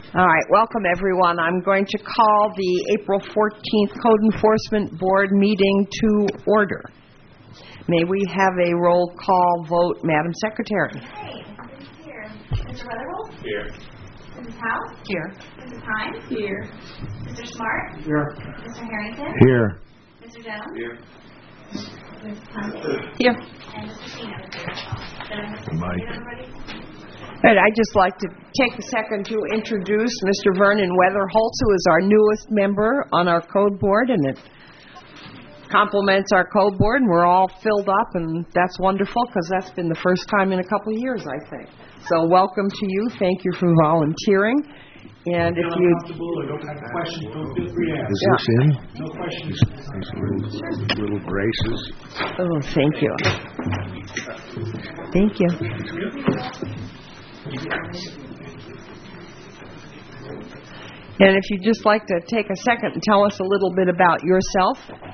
All right, welcome everyone. I'm going to call the April 14th Code Enforcement Board meeting to order. May we have a roll call vote, Madam Secretary? Okay, Mrs. Here. Mr. Weatherholt? Here. Mrs. Howe? Here. Mrs. Hines? Here. Mr. Smart? Here. Mr. Harrington? Here. Mr. Jones? Here. Mrs. Hunter? Here. And Mr. Chino is here. Did I miss Mike. everybody? And I'd just like to take a second to introduce Mr. Vernon Weatherholt, who is our newest member on our code board, and it complements our code board, and we're all filled up, and that's wonderful because that's been the first time in a couple of years, I think. So welcome to you. Thank you for volunteering. And if you don't have questions, don't feel free to ask. Is this in? No questions. These little braces. Oh, thank you. Thank you. And if you'd just like to take a second and tell us a little bit about yourself.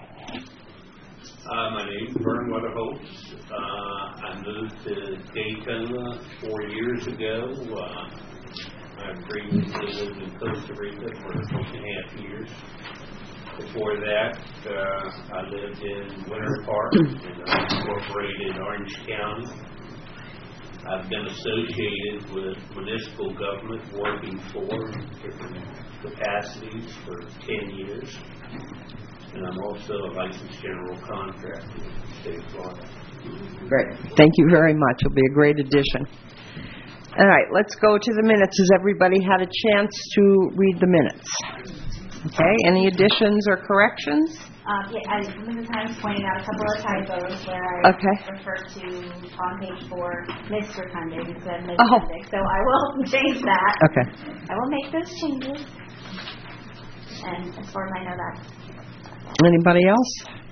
My name is Vern Weatherholt. I moved to Daytona 4 years ago. I previously lived in Costa Rica for 2.5 years. Before that, I lived in Winter Park in unincorporated Orange County. I've been associated with municipal government, working for different capacities for 10 years. And I'm also a licensed general contractor in the state of Florida. Great. Thank you very much. It'll be a great addition. All right, let's go to the minutes. Has everybody had a chance to read the minutes? Okay, any additions or corrections? Mrs. Hines pointed out a couple of typos where I referred to on page 4, Mr. Kundig instead of Ms. Kundig. So I will change that. Okay. I will make those changes. And as far as I know, that's Anybody else?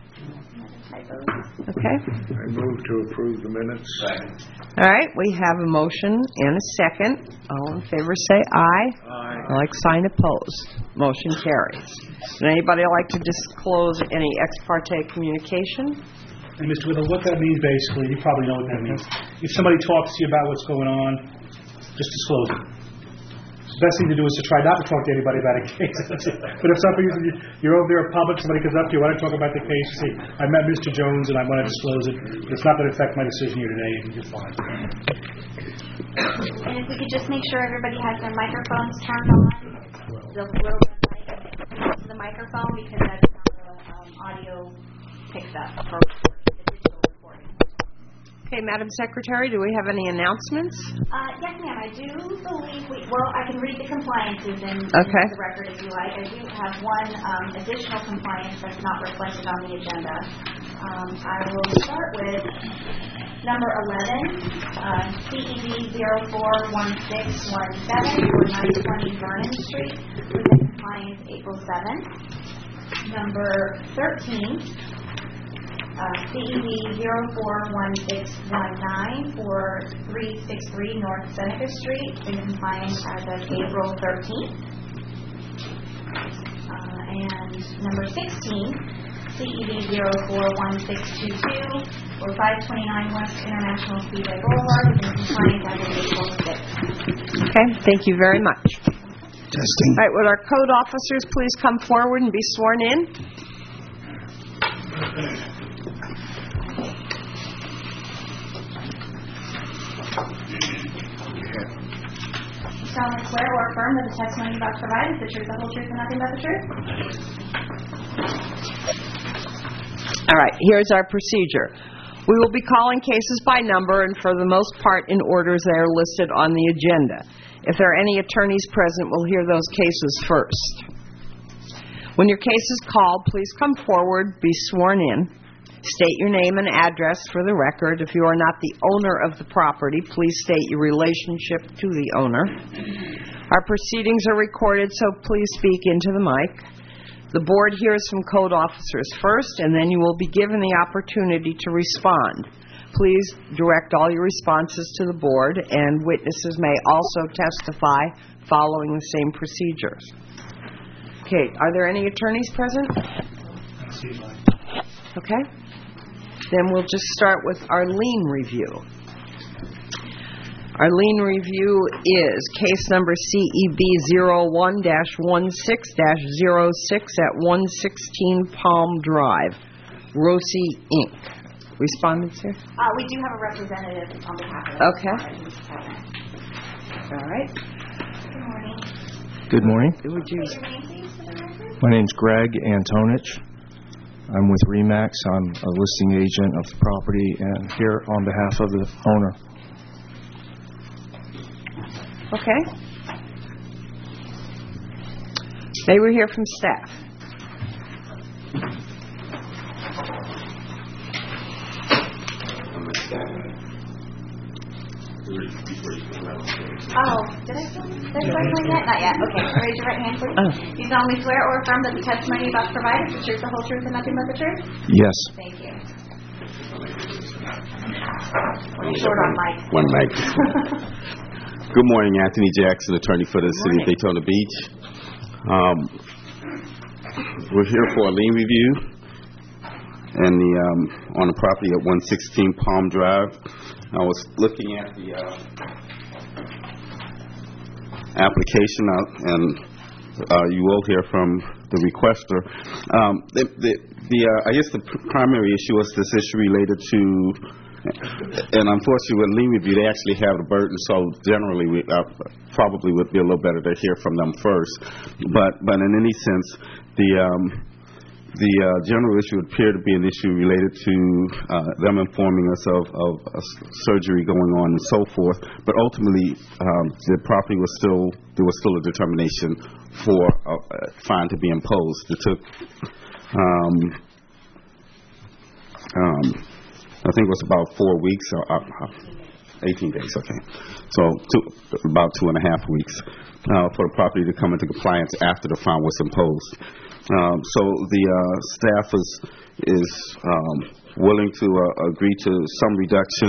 Okay. I move to approve the minutes. All right, we have a motion and a second. All in favor say aye. Aye. Like sign opposed. Motion carries. Would anybody like to disclose any ex parte communication? And Mr. Withel, what that means basically, you probably know what that means. If somebody talks to you about what's going on, just disclose it. The best thing to do is to try not to talk to anybody about a case. But if somebody, you're over there in public, somebody comes up to you, I want to talk about the case, say, I met Mr. Jones and I want to disclose it, but it's not going to affect my decision here today, and you're fine. And if we could just make sure everybody has their microphones turned on, the little mic to the microphone, because that's how the audio picks up for the digital recording. Okay, Madam Secretary, do we have any announcements? Yes, ma'am. I do believe I can read the compliances in the record if you like. I do have one additional compliance that's not reflected on the agenda. I will start with number 11, CED 041617 for 920 Vernon Street, with the compliance April 7th. Number 13, CED 041619 for 363 North Seneca Street, in compliance as of April 13th. And number 16, CED 041622 for 529 West International Speedway Boulevard, in compliance as of April 6th. Okay, thank you very much. Testing. All right, would our code officers please come forward and be sworn in? Solemnly swear or affirm that the testimony you're about to provide is the truth, the whole truth, and nothing but the truth? All right, here's our procedure. We will be calling cases by number and for the most part in orders they are listed on the agenda. If there are any attorneys present, we'll hear those cases first. When your case is called, please come forward, be sworn in. State your name and address for the record. If you are not the owner of the property, please state your relationship to the owner. Our proceedings are recorded, so please speak into the mic. The board hears from code officers first, and then you will be given the opportunity to respond. Please direct all your responses to the board, and witnesses may also testify following the same procedures. Okay, are there any attorneys present? Okay. Then we'll just start with our lien review. Our lien review is case number CEB 01-16-06 at 116 Palm Drive, Rossi, Inc. Respondents here? We do have a representative on behalf of Okay. All right. Good morning. Good morning. Would you... Your name, please, for the record? My name's Greg Antonich. I'm with RE/MAX. I'm a listing agent of the property and here on behalf of the owner. Okay. They were here from staff. Oh, did I swear yet? Not yet. Okay, raise your right hand, please. Oh. Do you solemnly swear or affirm that the testimony you're about to provide is the truth, the whole truth, and nothing but the truth? Yes. Thank you. We're short on mic. One mic. Good morning, Anthony Jackson, attorney for the City of Daytona Beach. We're here for a lien review and on the property at 116 Palm Drive. I was looking at the application and you will hear from the requester. I guess the primary issue is this issue related to, and unfortunately with lien review they actually have the burden, so generally we probably would be a little better to hear from them first. But in any sense, the general issue would appear to be an issue related to them informing us of surgery going on and so forth. But ultimately, the property there was still a determination for a fine to be imposed. It took, I think it was about 4 weeks, 18 days, okay. So about 2.5 weeks for the property to come into compliance after the fine was imposed. So the staff is willing to agree to some reduction.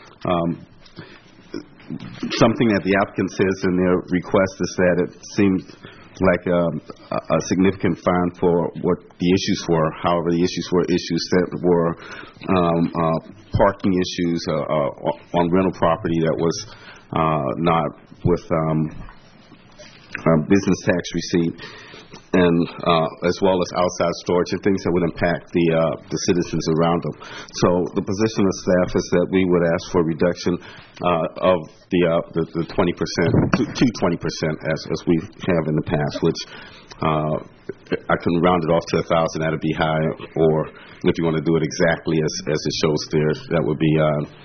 Something that the applicant says in their request is that it seemed like a significant fine for what the issues were. However, the issues were issues that were parking issues on rental property that was not with business tax receipt, and as well as outside storage and things that would impact the citizens around them. So the position of staff is that we would ask for a reduction of the 20% to 20% as we have in the past, which I can round it off to 1,000. That'd be high, or if you want to do it exactly as it shows there, that would be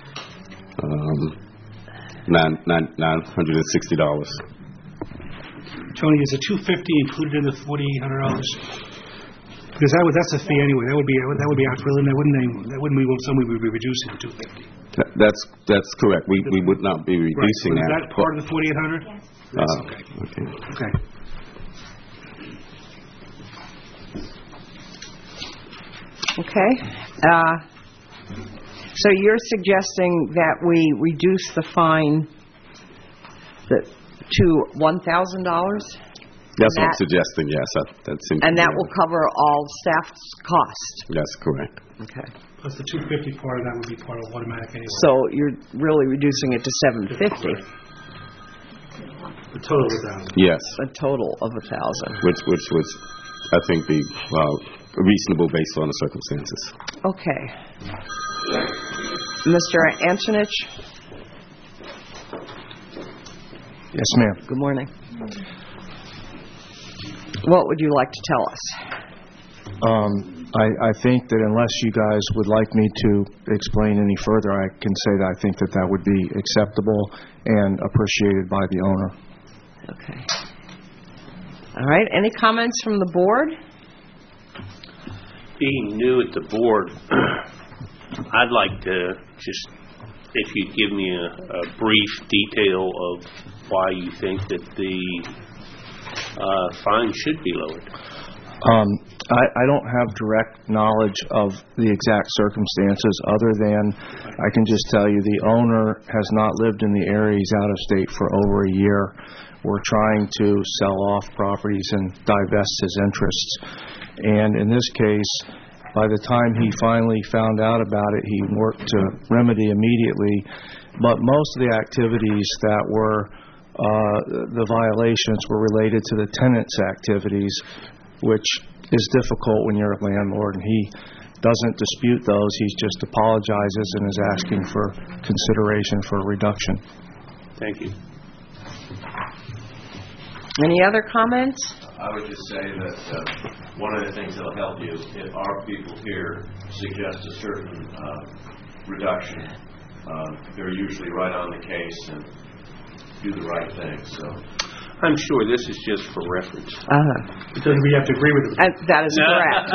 $960. Tony, is the $250 included in the $4,800? Because that's a fee anyway. That would be our limit. That wouldn't be something we would be reducing to $250. That's correct. We would not be reducing right. that. Is that part of the $4,800? Yes. That's okay. Okay. So you're suggesting that we reduce the fine to $1,000? That's what I'm suggesting, yes. That seems and that will cover all staff's costs? That's correct. Okay. Plus the $250 part of that would be part of automatic anyway. So you're really reducing it to $750? The total of $1,000. Yes. A total of $1,000. Which would, I think, be reasonable based on the circumstances. Okay. Mr. Antonich? Yes, ma'am. Good morning. What would you like to tell us? I think that unless you guys would like me to explain any further, I can say that I think that would be acceptable and appreciated by the owner. Okay. All right. Any comments from the board? Being new at the board, I'd like to just, if you'd give me a brief detail of why you think that the fine should be lowered. I don't have direct knowledge of the exact circumstances other than I can just tell you the owner has not lived in the area. He's out of state for over a year. We're trying to sell off properties and divest his interests. And in this case, By the time he finally found out about it, he worked to remedy immediately. But most of the activities that were the violations were related to the tenant's activities, which is difficult when you're a landlord, and he doesn't dispute those. He just apologizes and is asking for consideration for a reduction. Thank you. Any other comments? I would just say that one of the things that will help you if our people here suggest a certain reduction, they're usually right on the case and do the right thing. So I'm sure this is just for reference. It doesn't we have to agree with it. That is correct.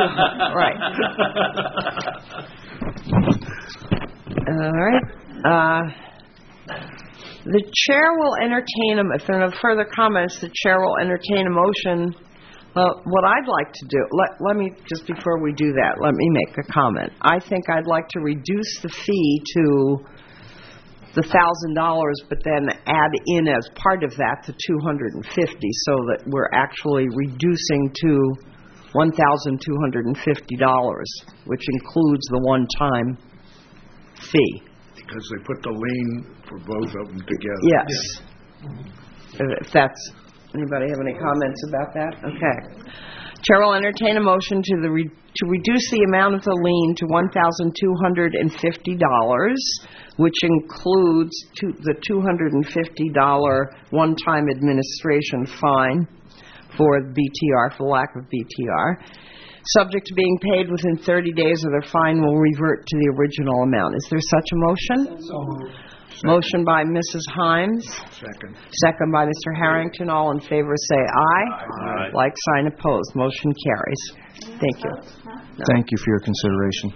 Right. All right. The chair will entertain if there are no further comments, the chair will entertain a motion. What I'd like to do, let me, just before we do that, let me make a comment. I think I'd like to reduce the fee to the $1,000, but then add in as part of that the $250, so that we're actually reducing to $1,250, which includes the one-time fee. Because they put the lien for both of them together. Yes. If that's, anybody have any comments about that? Okay. Chair will entertain a motion to reduce the amount of the lien to $1,250, which includes the $250 one-time administration fine for BTR, for lack of BTR. Subject to being paid within 30 days, or their fine will revert to the original amount. Is there such a motion? So moved. Motion by Mrs. Himes. Second. Second by Mr. Harrington. All in favor say aye. Aye. Like sign opposed. Motion carries. Thank you. Thank you for your consideration.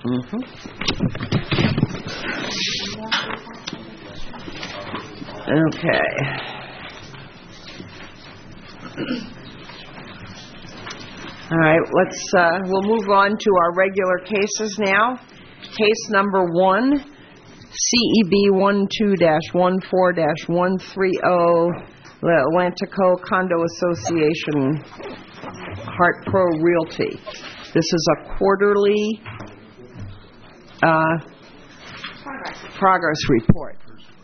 Okay. All right, we'll move on to our regular cases now. Case number 1, CEB 12-14-130, the Atlantico Condo Association, Hart Pro Realty. This is a quarterly progress report.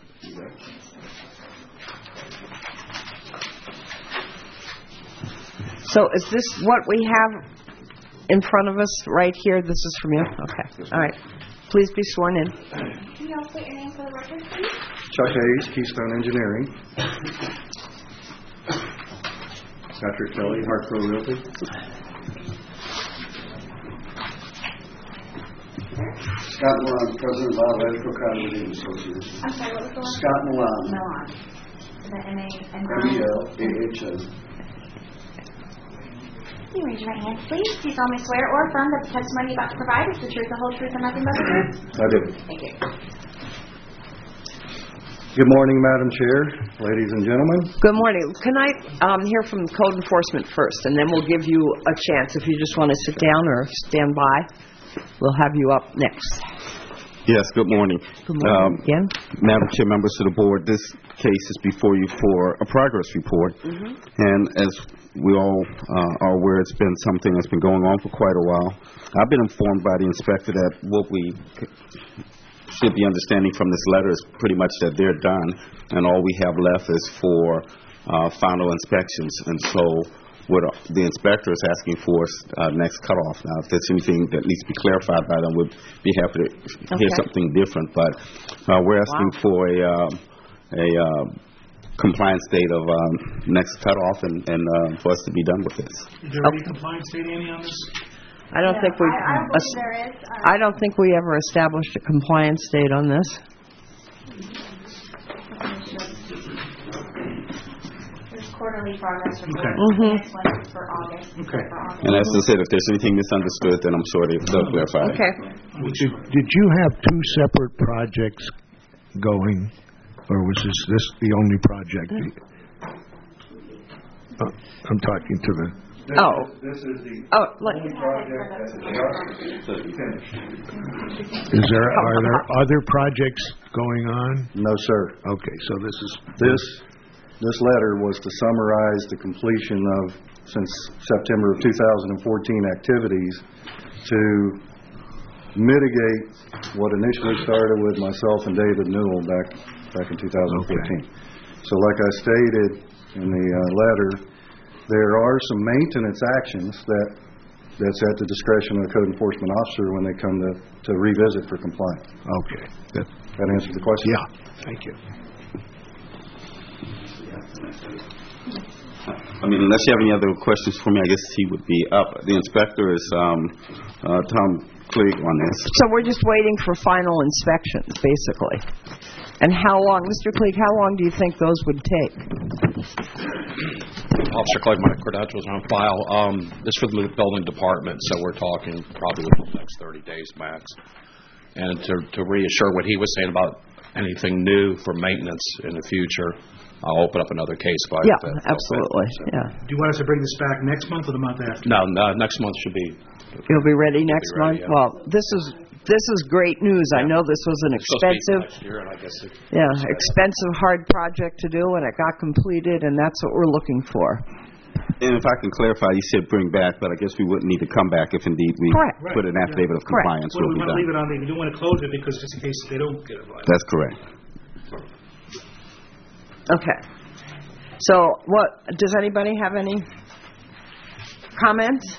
So is this what we have in front of us right here? This is from you? Okay. All right. Please be sworn in. Can you all state your name for the record, please? Chuck Hayes, Keystone Engineering. Patrick Kelly, Hart Pro Realty. Scott Milan, President of Atlantico Condominium Association. I'm sorry, what was the last Scott Milan. Milan. Is that M-A-N? M-E-L-A-H-N. Can you raise your right hand, please? Do you solemnly swear or affirm that the testimony you're about to provide is the truth, the whole truth, and nothing but the truth? I do. Thank you. Good morning, Madam Chair, ladies and gentlemen. Good morning. Can I hear from Code Enforcement first, and then we'll give you a chance if you just want to sit down or stand by. We'll have you up next. Yes, good morning. Good morning again. Madam Chair, members of the board, this case is before you for a progress report. And as we all are aware, it's been something that's been going on for quite a while. I've been informed by the inspector that what we should be understanding from this letter is pretty much that they're done, and all we have left is for final inspections. And so what the inspector is asking for is next cutoff. Now, if there's anything that needs to be clarified by them, we'd be happy to hear something different. But we're asking for a compliance date of next cutoff and for us to be done with this. Is there any compliance date, Annie, on this? I don't think we. I don't believe there is. I don't think we ever established a compliance date on this. There's quarterly progress report. Mhm. Next one is for August. Okay. For August. And as I said, if there's anything misunderstood, then I'm sure they'll clarify it. Okay. Did you have two separate projects going, or was this the only project? I'm talking to the... This is the only project that is just finished. Are there other projects going on? No, sir. Okay, so This letter was to summarize the completion of, since September of 2014, activities to mitigate what initially started with myself and David Newell back in 2015. Okay. So like I stated in the letter, there are some maintenance actions that's at the discretion of the code enforcement officer when they come to revisit for compliance. Okay. Good. That answers the question? Yeah. Thank you. I mean, unless you have any other questions for me, I guess he would be up. The inspector is Tom Clegg on this. So we're just waiting for final inspections, basically. And how long, Mr. Clegg, how long do you think those would take? Officer Clegg, my credentials are on file. This is for the building department, so we're talking probably within the next 30 days max. And to reassure what he was saying about anything new for maintenance in the future, I'll open up another case. Absolutely. Yeah. Do you want us to bring this back next month or the month after? No, next month should be. You'll be ready next month? Yeah. Well, this is great news. I know this was an expensive, expensive, hard project to do, and it got completed, and that's what we're looking for. And if I can clarify, you said bring back, but I guess we wouldn't need to come back if indeed we put an affidavit of compliance. Well, we want to leave it on there. We don't want to close it because just in case they don't get it right. That's correct. Okay. So, does anybody have any comments?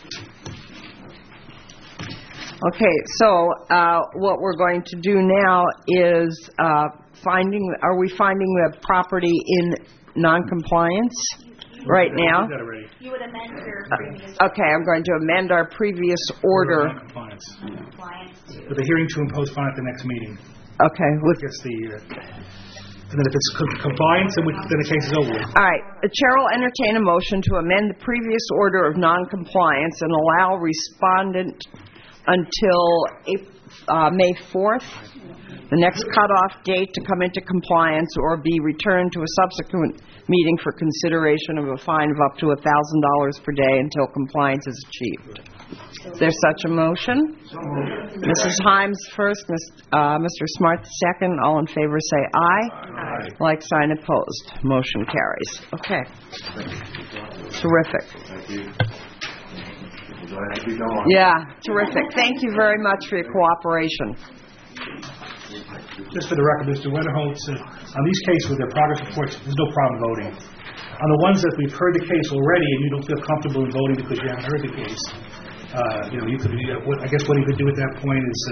Okay, so what we're going to do now is are we finding the property in non-compliance right now? You would amend your previous okay, I'm going to amend our previous order. Compliance. to... With a hearing to impose fine at the next meeting. Okay. And then if it's compliance, then the case is over. All right. The chair will entertain a motion to amend the previous order of non-compliance and allow respondent until May 4th, the next cutoff date, to come into compliance or be returned to a subsequent meeting for consideration of a fine of up to $1,000 per day until compliance is achieved. Is there such a motion? Mrs. Himes first, Mr. Smart second. All in favor say aye. Aye. Like sign opposed. Motion carries. Okay. Terrific. Thank you. Glad to be gone. Yeah, terrific. Thank you very much for your cooperation. Just for the record, Mr. Wetterholtz, on these cases with their progress reports, there's no problem voting. On the ones that we've heard the case already and you don't feel comfortable in voting because you haven't heard the case, you could. I guess what he could do at that point is,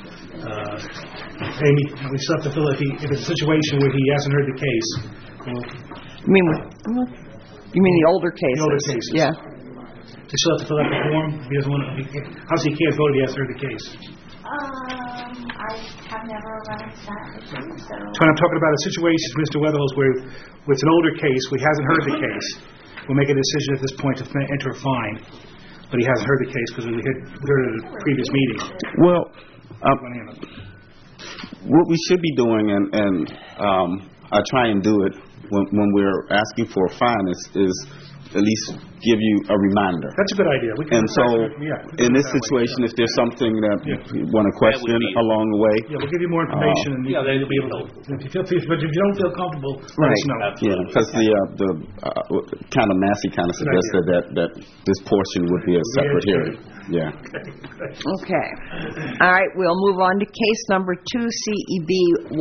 Amy, we still have to fill it. If it's a situation where he hasn't heard the case, you mean the older cases? The older cases. Yeah. They still have to fill out the form. He doesn't want to. Obviously, he can't vote if he hasn't heard the case. I have never run into that issue, so... When I'm talking about a situation, Mr. Weatherholz, where it's an older case, we hasn't heard the case, we'll make a decision at this point to enter a fine. But he hasn't heard the case because we heard it at a previous meeting. Well, what we should be doing, and I try and do it when we're asking for a fine, is at least give you a reminder. That's a good idea. And so, in this situation, if there's something that you want to question along the way, we'll give you more information, and you'll be able to. But if you don't feel comfortable, let us know. Yeah, because the kind of Massey kind of suggested that this portion would be a separate hearing. Yeah. Okay. All right. We'll move on to case number 2, CEB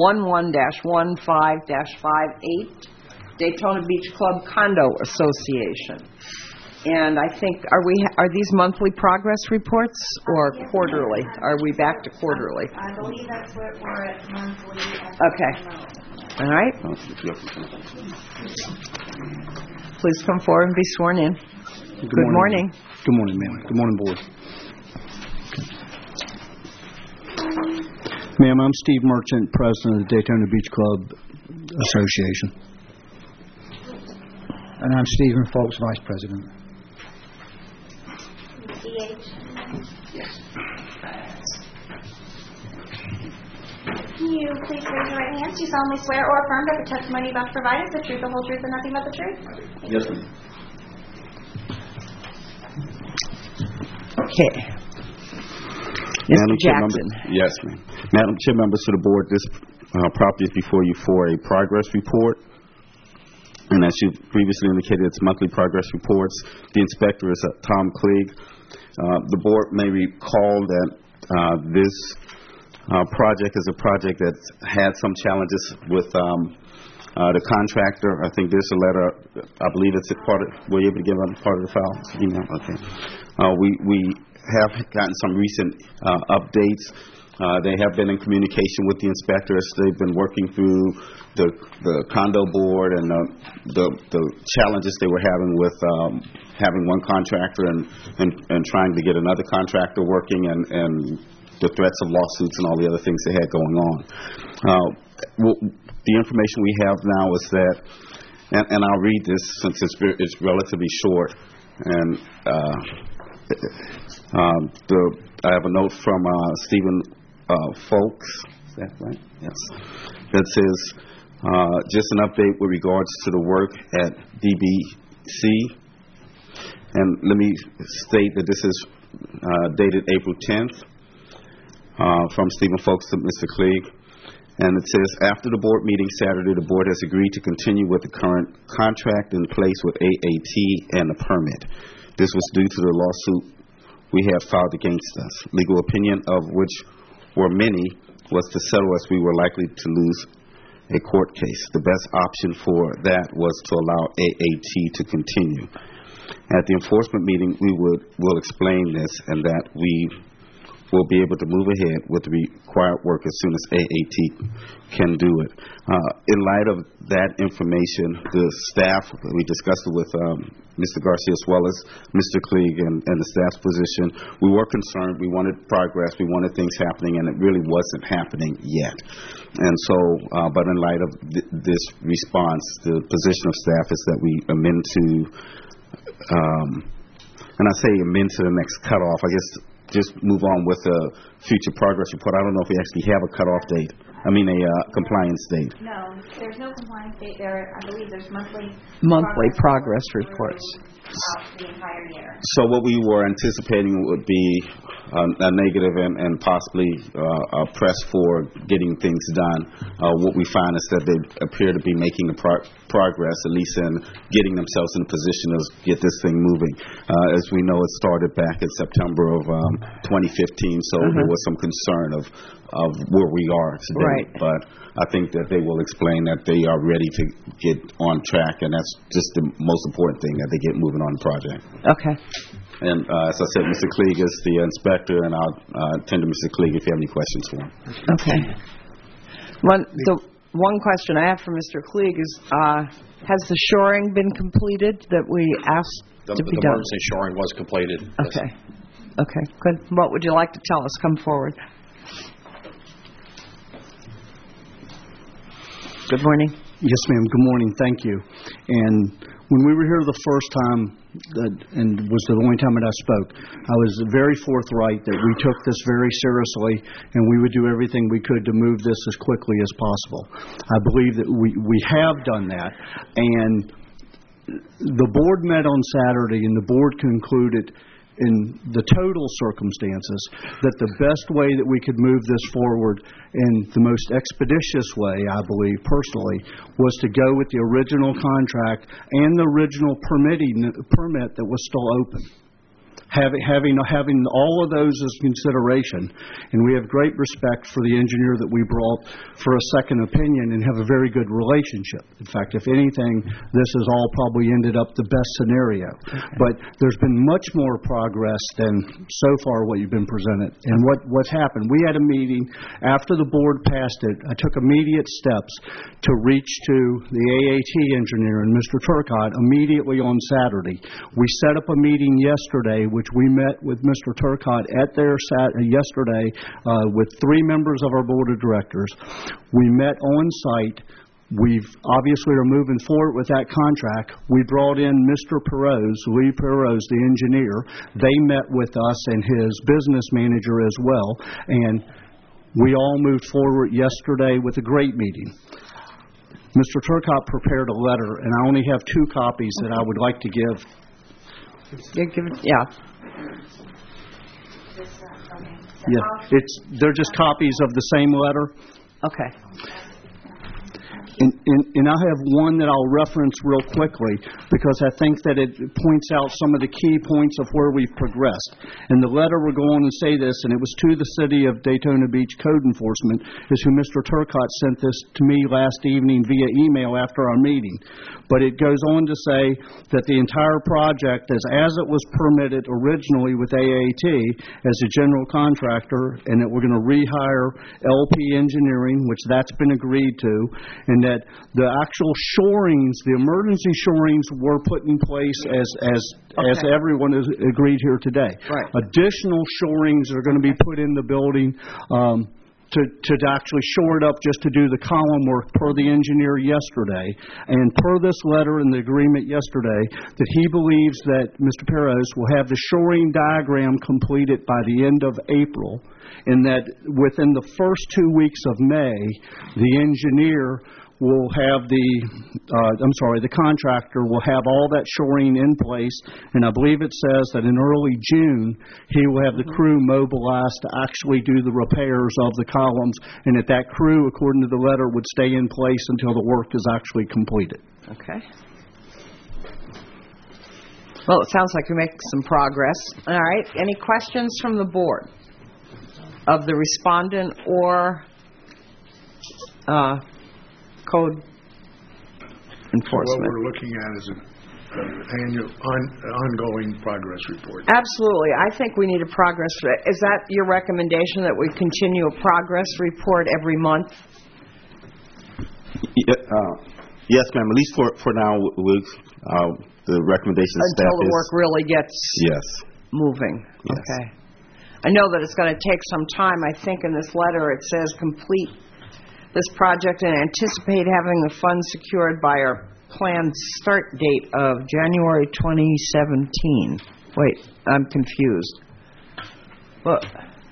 11-15-58. Daytona Beach Club Condo Association. And I think, are these monthly progress reports or quarterly? Are we back to quarterly? I believe that's what we're at monthly. Okay. All right. Please come forward and be sworn in. Good morning. Good morning, ma'am. Good morning, board. Ma'am, I'm Steve Merchant, president of the Daytona Beach Club Association. And I'm Stephen Folks, vice president. Yes. Can you please raise your right hand? Do you solemnly swear or affirm that the testimony you're about to provide is the truth, the whole truth, and nothing but the truth? Yes, ma'am. Okay. Mr. Jackson. Yes, ma'am. Madam Chair, members of the board, this property is before you for a progress report. And as you previously indicated, it's monthly progress reports. The inspector is Tom Clegg. The board may recall that this project is a project that's had some challenges with the contractor. I think there's a letter, I believe it's a part of, were you able to give out part of the file? Email? Okay. We have gotten some recent updates. They have been in communication with the inspectors. They've been working through the condo board and the challenges they were having with having one contractor and trying to get another contractor working and the threats of lawsuits and all the other things they had going on. The information we have now is that, and I'll read this since it's relatively short, and I have a note from Stephen Folks, is that right? Yes. That says, just an update with regards to the work at DBC. And let me state that this is dated April 10th from Stephen Folks to Mr. Klieg. And it says, after the board meeting Saturday, the board has agreed to continue with the current contract in place with AAT and the permit. This was due to the lawsuit we have filed against us. Legal opinion of which were many was to settle as we were likely to lose a court case. The best option for that was to allow AAT to continue. At the enforcement meeting, will explain this and that we will be able to move ahead with the required work as soon as AAT can do it. In light of that information, the staff, we discussed it with Mr. Garcia as well as Mr. Klieg and the staff's position. We were concerned. We wanted progress. We wanted things happening, and it really wasn't happening yet. And so, but in light of this response, the position of staff is that we amend to, and I say amend to the next cutoff, I guess, just move on with the future progress report. I don't know if we actually have a cutoff date. I mean, a compliance date. No, there's no compliance date there. I believe there's monthly progress reports out the entire year. So what we were anticipating would be a negative and possibly a press for getting things done. What we find is that they appear to be making the progress, at least in getting themselves in a position to get this thing moving. As we know, it started back in September of 2015, so there was some concern of where we are today. Right. But I think that they will explain that they are ready to get on track, and that's just the most important thing, that they get moving on the project. Okay. And as I said, Mr. Klieg is the inspector, and I'll attend to Mr. Klieg if you have any questions for him. Okay. One question I have for Mr. Klieg is, has the shoring been completed that we asked to be done? The emergency shoring was completed. Okay. Yes. Okay, good. What would you like to tell us? Come forward. Good morning. Yes, ma'am. Good morning. Thank you. And when we were here the first time, and was the only time that I spoke, I was very forthright that we took this very seriously and we would do everything we could to move this as quickly as possible. I believe that we have done that. And the board met on Saturday, and the board concluded in the total circumstances that the best way that we could move this forward in the most expeditious way, I believe personally, was to go with the original contract and the original permit that was still open. Having all of those as consideration, and we have great respect for the engineer that we brought for a second opinion and have a very good relationship. In fact, if anything, this has all probably ended up the best scenario. Okay. But there's been much more progress than so far what you've been presented. And what's happened, we had a meeting after the board passed it. I took immediate steps to reach to the AAT engineer and Mr. Turcotte immediately on Saturday. We set up a meeting yesterday, which we met with Mr. Turcotte at their yesterday with 3 members of our board of directors. We met on site. We've obviously are moving forward with that contract. We brought in Mr. Perose, Lee Perose, the engineer. They met with us and his business manager as well, and we all moved forward yesterday with a great meeting. Mr. Turcotte prepared a letter, and I only have 2 copies that I would like to give. Yeah. Yeah, they're just copies of the same letter. Okay. And I have one that I'll reference real quickly because I think that it points out some of the key points of where we've progressed. In the letter, we're going to say this, and it was to the City of Daytona Beach Code Enforcement, is who Mr. Turcotte sent this to me last evening via email after our meeting. But it goes on to say that the entire project, as it was permitted originally with AAT as a general contractor, and that we're going to rehire LP Engineering, which that's been agreed to, and that the actual shorings, the emergency shorings, were put in place as everyone has agreed here today. Right. Additional shorings are going to be put in the building to actually shore it up just to do the column work per the engineer yesterday. And per this letter and the agreement yesterday, that he believes that Mr. Perez will have the shoring diagram completed by the end of April, and that within the first 2 weeks of May, the engineer will have the contractor will have all that shoring in place, and I believe it says that in early June, he will have the crew mobilized to actually do the repairs of the columns, and that crew, according to the letter, would stay in place until the work is actually completed. Okay. Well, it sounds like you're making some progress. All right. Any questions from the board of the respondent or code enforcement? What we're looking at is an annual, ongoing progress report. Absolutely. I think we need a progress. Is that your recommendation, that we continue a progress report every month? Yes, ma'am. At least for now, the recommendation of staff until the work really gets moving. Yes. Okay. I know that it's going to take some time. I think in this letter it says complete this project and anticipate having the funds secured by our planned start date of January 2017. Wait, I'm confused. Look.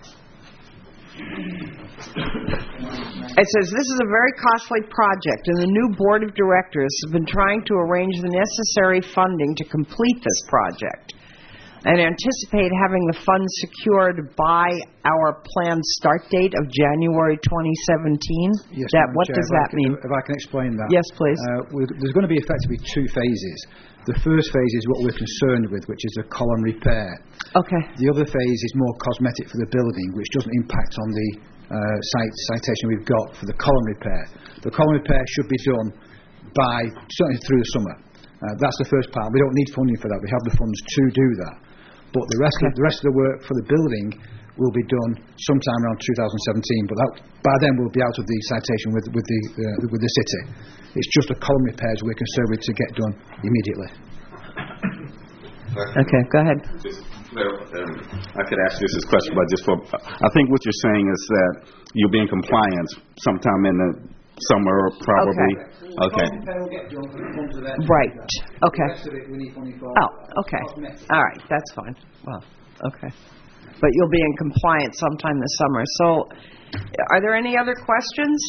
It says, this is a very costly project, and the new board of directors has been trying to arrange the necessary funding to complete this project and anticipate having the funds secured by our planned start date of January 2017? Yes, What does that mean? If I can explain that. Yes, please. There's going to be effectively 2 phases. The first phase is what we're concerned with, which is a column repair. Okay. The other phase is more cosmetic for the building, which doesn't impact on the citation we've got for the column repair. The column repair should be done by, certainly through the summer. That's the first part. We don't need funding for that. We have the funds to do that. But the rest of the work for the building will be done sometime around 2017. But by then we'll be out of the citation with the city. It's just the column repairs we're concerned with to get done immediately. Okay, go ahead. I could ask this question, but I think what you're saying is that you'll be in compliance sometime in the summer, probably. Okay. Right. Okay. Oh, okay. All right. That's fine. Well, okay. But you'll be in compliance sometime this summer. So, are there any other questions?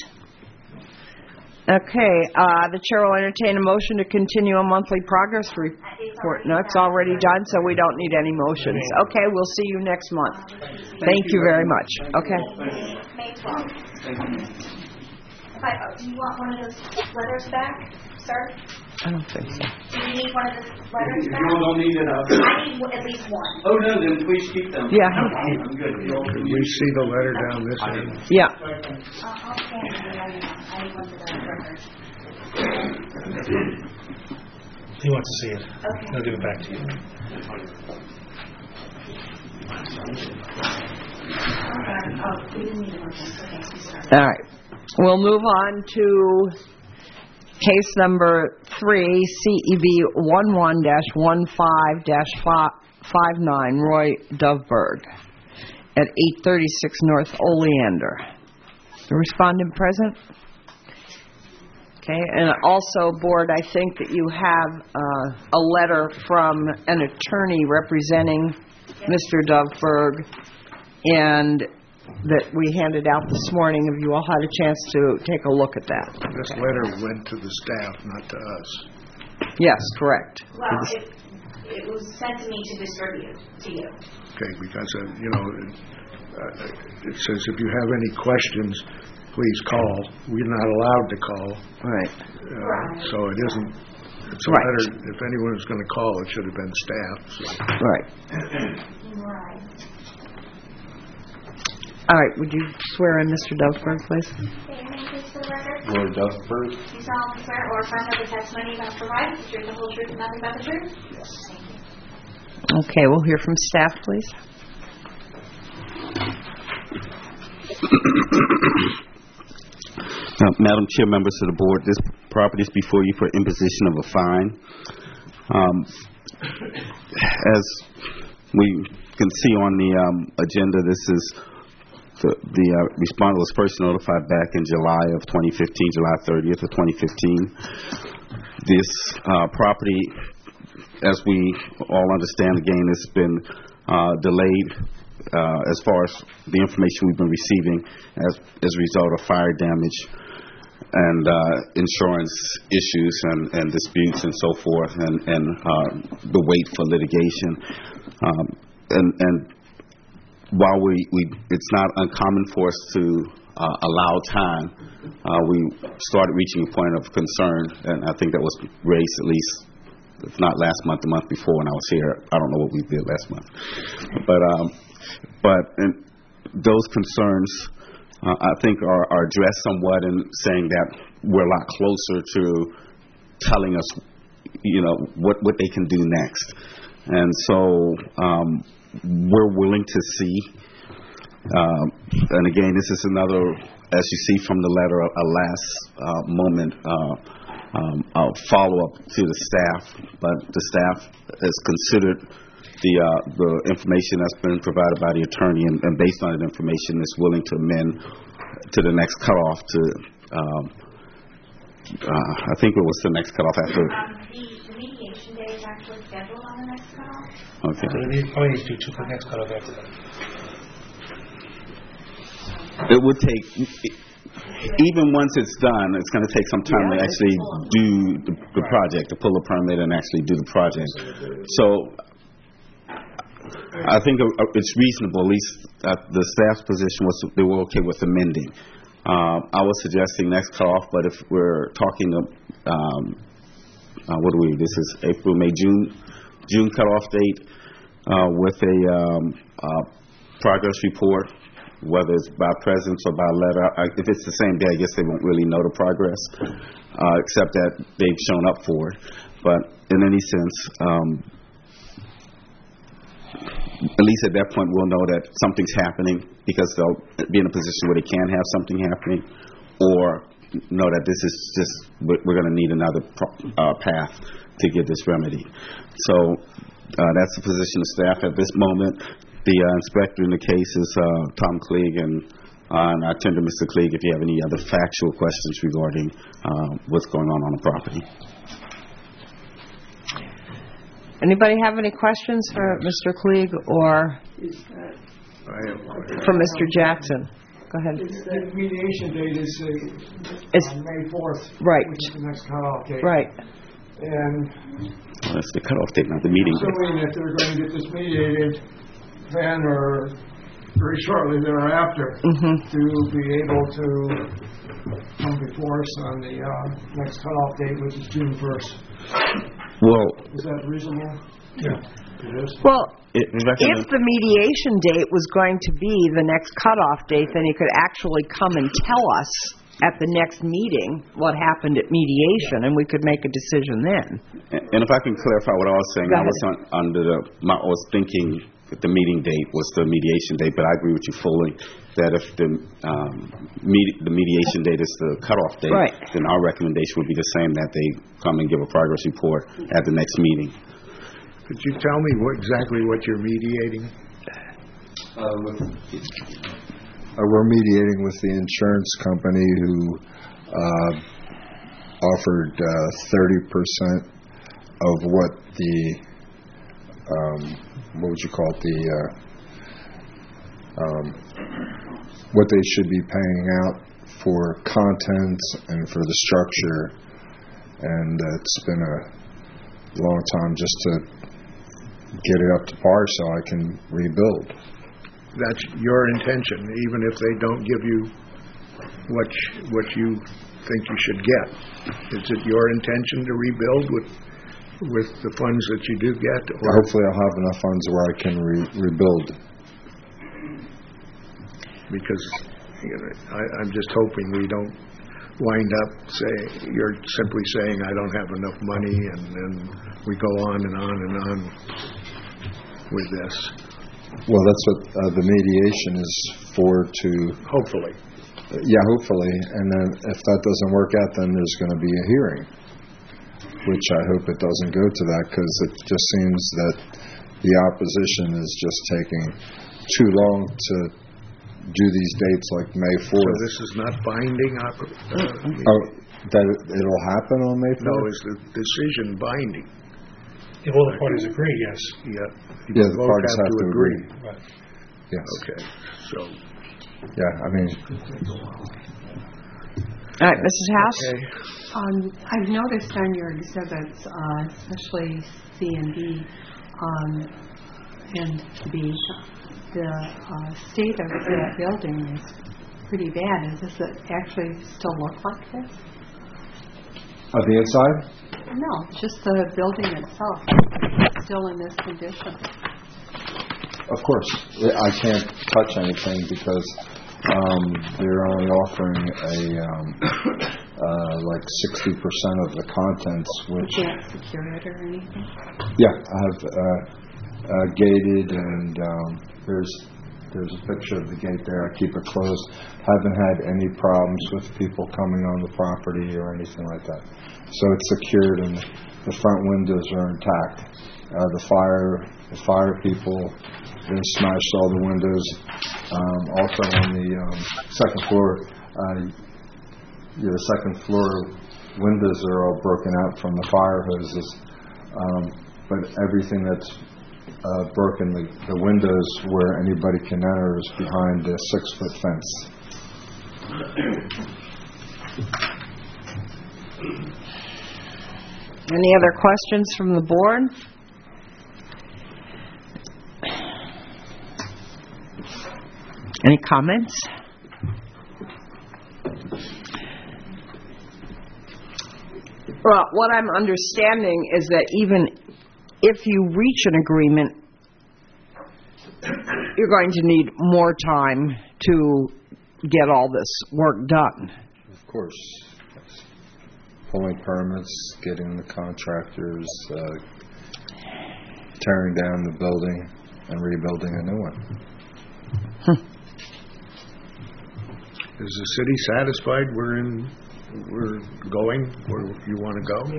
Okay. The chair will entertain a motion to continue a monthly progress report. No, it's already done, so we don't need any motions. Okay. We'll see you next month. Thank you very much. Okay. May 12th. Do you want one of those letters back, sir? I don't think so. Do you need one of the letters back? You don't need it. I need at least one. Oh, no, then please keep them. Yeah. I'm good. You see the letter down this end? Yeah. I'll scan it. I need one for the record. He wants to see it. Okay. I'll give it back to you. We didn't need a motion. Okay, sorry. All right. We'll move on to case number 3, CEB 11-15-59, Roy Dovberg, at 836 North Oleander. The respondent present? Okay, and also, board, I think that you have a letter from an attorney representing Mr. Dovberg, and that we handed out this morning. Have you all had a chance to take a look at that? This letter went to the staff, not to us. Yes, correct. Well, it was sent to me to distribute to you. Okay, because, it says if you have any questions, please call. We're not allowed to call. Right. So it isn't. It's a matter. If anyone was going to call, it should have been staff. So. Right. All right. Would you swear in Mr. Dovesberg, please? Say your name, please, for the record. Lord Duffer. You solemnly swear or affirm that the testimony you're going to provide is the truth, the whole truth, and nothing but the truth? Yes. Thank you. Okay. We'll hear from staff, please. Madam Chair, members of the board, this property is before you for imposition of a fine. As we can see on the agenda, this is the respondent was first notified back in July of 2015, July 30th of 2015. This property, as we all understand, again, has been delayed as far as the information we've been receiving as a result of fire damage and insurance issues and disputes and so forth, and the wait for litigation. And while it's not uncommon for us to allow time, we started reaching a point of concern, and I think that was raised at least, if not last month, the month before when I was here. I don't know what we did last month. But those concerns, I think, are addressed somewhat in saying that we're a lot closer to telling us, what they can do next. And so we're willing to see. And again, this is another, as you see from the letter, a last moment follow-up to the staff. But the staff has considered the information that's been provided by the attorney, and based on that information, is willing to amend to the next cutoff to, I think it was the next cutoff after. The mediation day is actually scheduled on the next cutoff. Okay. We need to do the next cutoff after that. It would take, even once it's done, it's going to take some time to actually do the project, to pull a permit and actually do the project. So I think it's reasonable, at least the staff's position was they were okay with amending. I was suggesting next cutoff, but if we're talking, this is April, May, June cutoff date with a progress report, whether it's by presence or by letter. If it's the same day, I guess they won't really know the progress, except that they've shown up for it. But in any sense, at least at that point, we'll know that something's happening, because they'll be in a position where they can have something happening, or know that this is just, we're going to need another path to get this remedy. So that's the position of staff at this moment. The inspector in the case is Tom Klieg, and I turn to Mr. Klieg if you have any other factual questions regarding what's going on the property. Anybody have any questions for Mr. Klieg or for Mr. Jackson? Go ahead. The mediation date is May 4th. Right. Which is the next cutoff date. Right. And that's the cutoff date, not the meeting date. Assuming that they're going to get this mediated then or very shortly thereafter, to be able to come before us on the next cutoff date, which is June 1st. Well, is that reasonable? Yeah, it is. Well, if the mediation date was going to be the next cutoff date, then you could actually come and tell us at the next meeting what happened at mediation, and we could make a decision then. And if I can clarify what I was saying, I was I was thinking that the meeting date was the mediation date, but I agree with you fully that if the mediation date is the cutoff date, then our recommendation would be the same, that they come and give a progress report at the next meeting. Could you tell me exactly what you're mediating? We're mediating with the insurance company who offered 30% of what the what would you call it, what they should be paying out for contents and for the structure, and it's been a long time just to get it up to par so I can rebuild. That's your intention, even if they don't give you what you think you should get. Is it your intention to rebuild with the funds that you do get? Or hopefully I'll have enough funds where I can rebuild. Because I'm just hoping we don't wind up you're simply saying I don't have enough money, and then we go on and on and on with this. Well, that's what the mediation is for, to hopefully. Yeah, hopefully. And then if that doesn't work out, then there's going to be a hearing, which I hope it doesn't go to that, because it just seems that the opposition is just taking too long to do these dates like May 4th. So this is not binding? That it'll happen on May 4th? No, is the decision binding? If all the parties agree, yes. Yeah, the parties have to agree. Right. Yes. Okay. So. Yeah, I mean. All right, Mrs. House? Okay. I've noticed on your exhibits, especially C and D and B, the state of that building is pretty bad. Does it actually still look like this? Of the inside? No, just the building itself. Still in this condition. Of course. I can't touch anything because they're only offering like 60% of the contents, which... You can't secure it or anything? Yeah, I have gated, and there's a picture of the gate there. I keep it closed. Haven't had any problems with people coming on the property or anything like that. So it's secured, and the front windows are intact. The fire people, they smashed all the windows. Also on the second floor, the second floor windows are all broken out from the fire hoses. But everything that's broken, the windows where anybody can enter is behind a 6-foot fence. Any other questions from the board? Any comments? Well, what I'm understanding is that even if you reach an agreement, you're going to need more time to get all this work done. Of course. Pulling permits, getting the contractors, tearing down the building and rebuilding a new one. Is the city satisfied we're going where you want to go?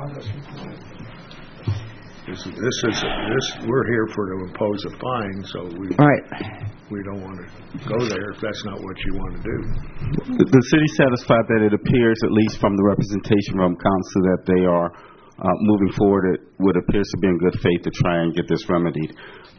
We're here to impose a fine, so we don't want to go there if that's not what you want to do. The city's satisfied that it appears, at least from the representation from council, that they are moving forward. It would appear to be in good faith to try and get this remedied.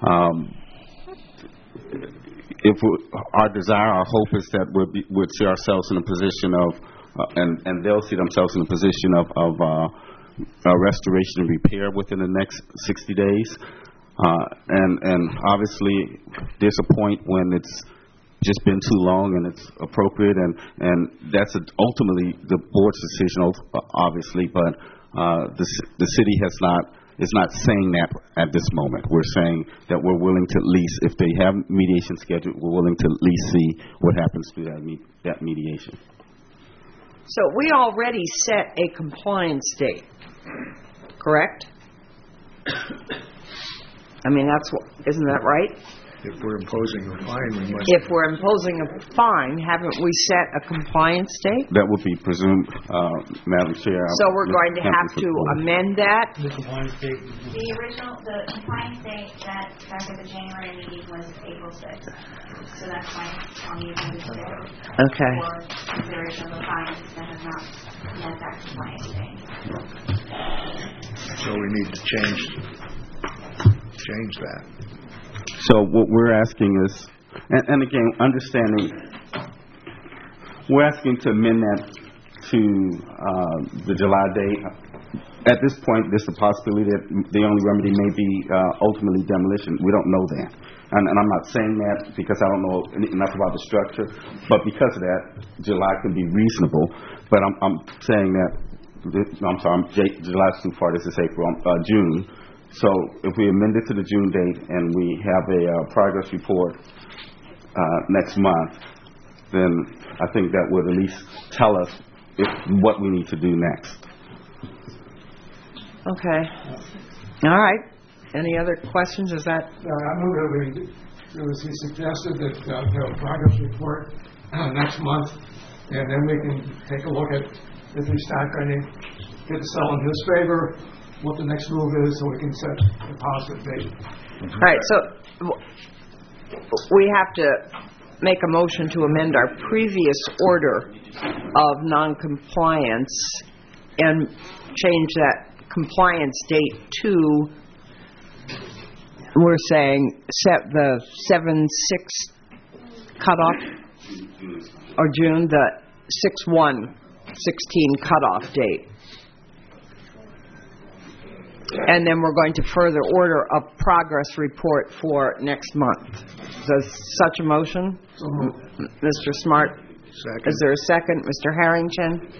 Our desire, our hope is that we'd see ourselves in a position of, and they'll see themselves in a position of restoration and repair within the next 60 days. And obviously, there's a point when it's just been too long and it's appropriate, and that's ultimately the board's decision, obviously. But the city is not saying that at this moment. We're saying that we're willing to at least, if they have mediation scheduled, we're willing to at least see what happens through that mediation. So we already set a compliance date, correct? I mean, isn't that right? If we're imposing a fine, we must... If we're imposing a fine, haven't we set a compliance date? That would be presumed, Madam Chair. So we're going to have to amend that? The compliance date? The compliance date back at the January meeting was April 6th. So that's why it's on the agenda today. Okay. For consideration of the fines that have not met that compliance date. So we need to change that. So what we're asking is, and again, understanding, we're asking to amend that to the July date. At this point, there's a possibility that the only remedy may be ultimately demolition. We don't know that. And I'm not saying that because I don't know enough about the structure, but because of that, July could be reasonable. But I'm saying that, July's too far, this is April, June. So if we amend it to the June date and we have a progress report next month, then I think that would at least tell us what we need to do next. Okay. All right. Any other questions? Is that? I move that he suggested that have a progress report next month, and then we can take a look at if he's not going to get the sell in his favor, what the next move is, so we can set a positive date. All right. So we have to make a motion to amend our previous order of noncompliance and change that compliance date to, we're saying, set the 7/6 cutoff, or June, the 6/1/16 cutoff date. And then we're going to further order a progress report for next month. Is such a motion? Mr. Smart? Second. Is there a second? Mr. Harrington?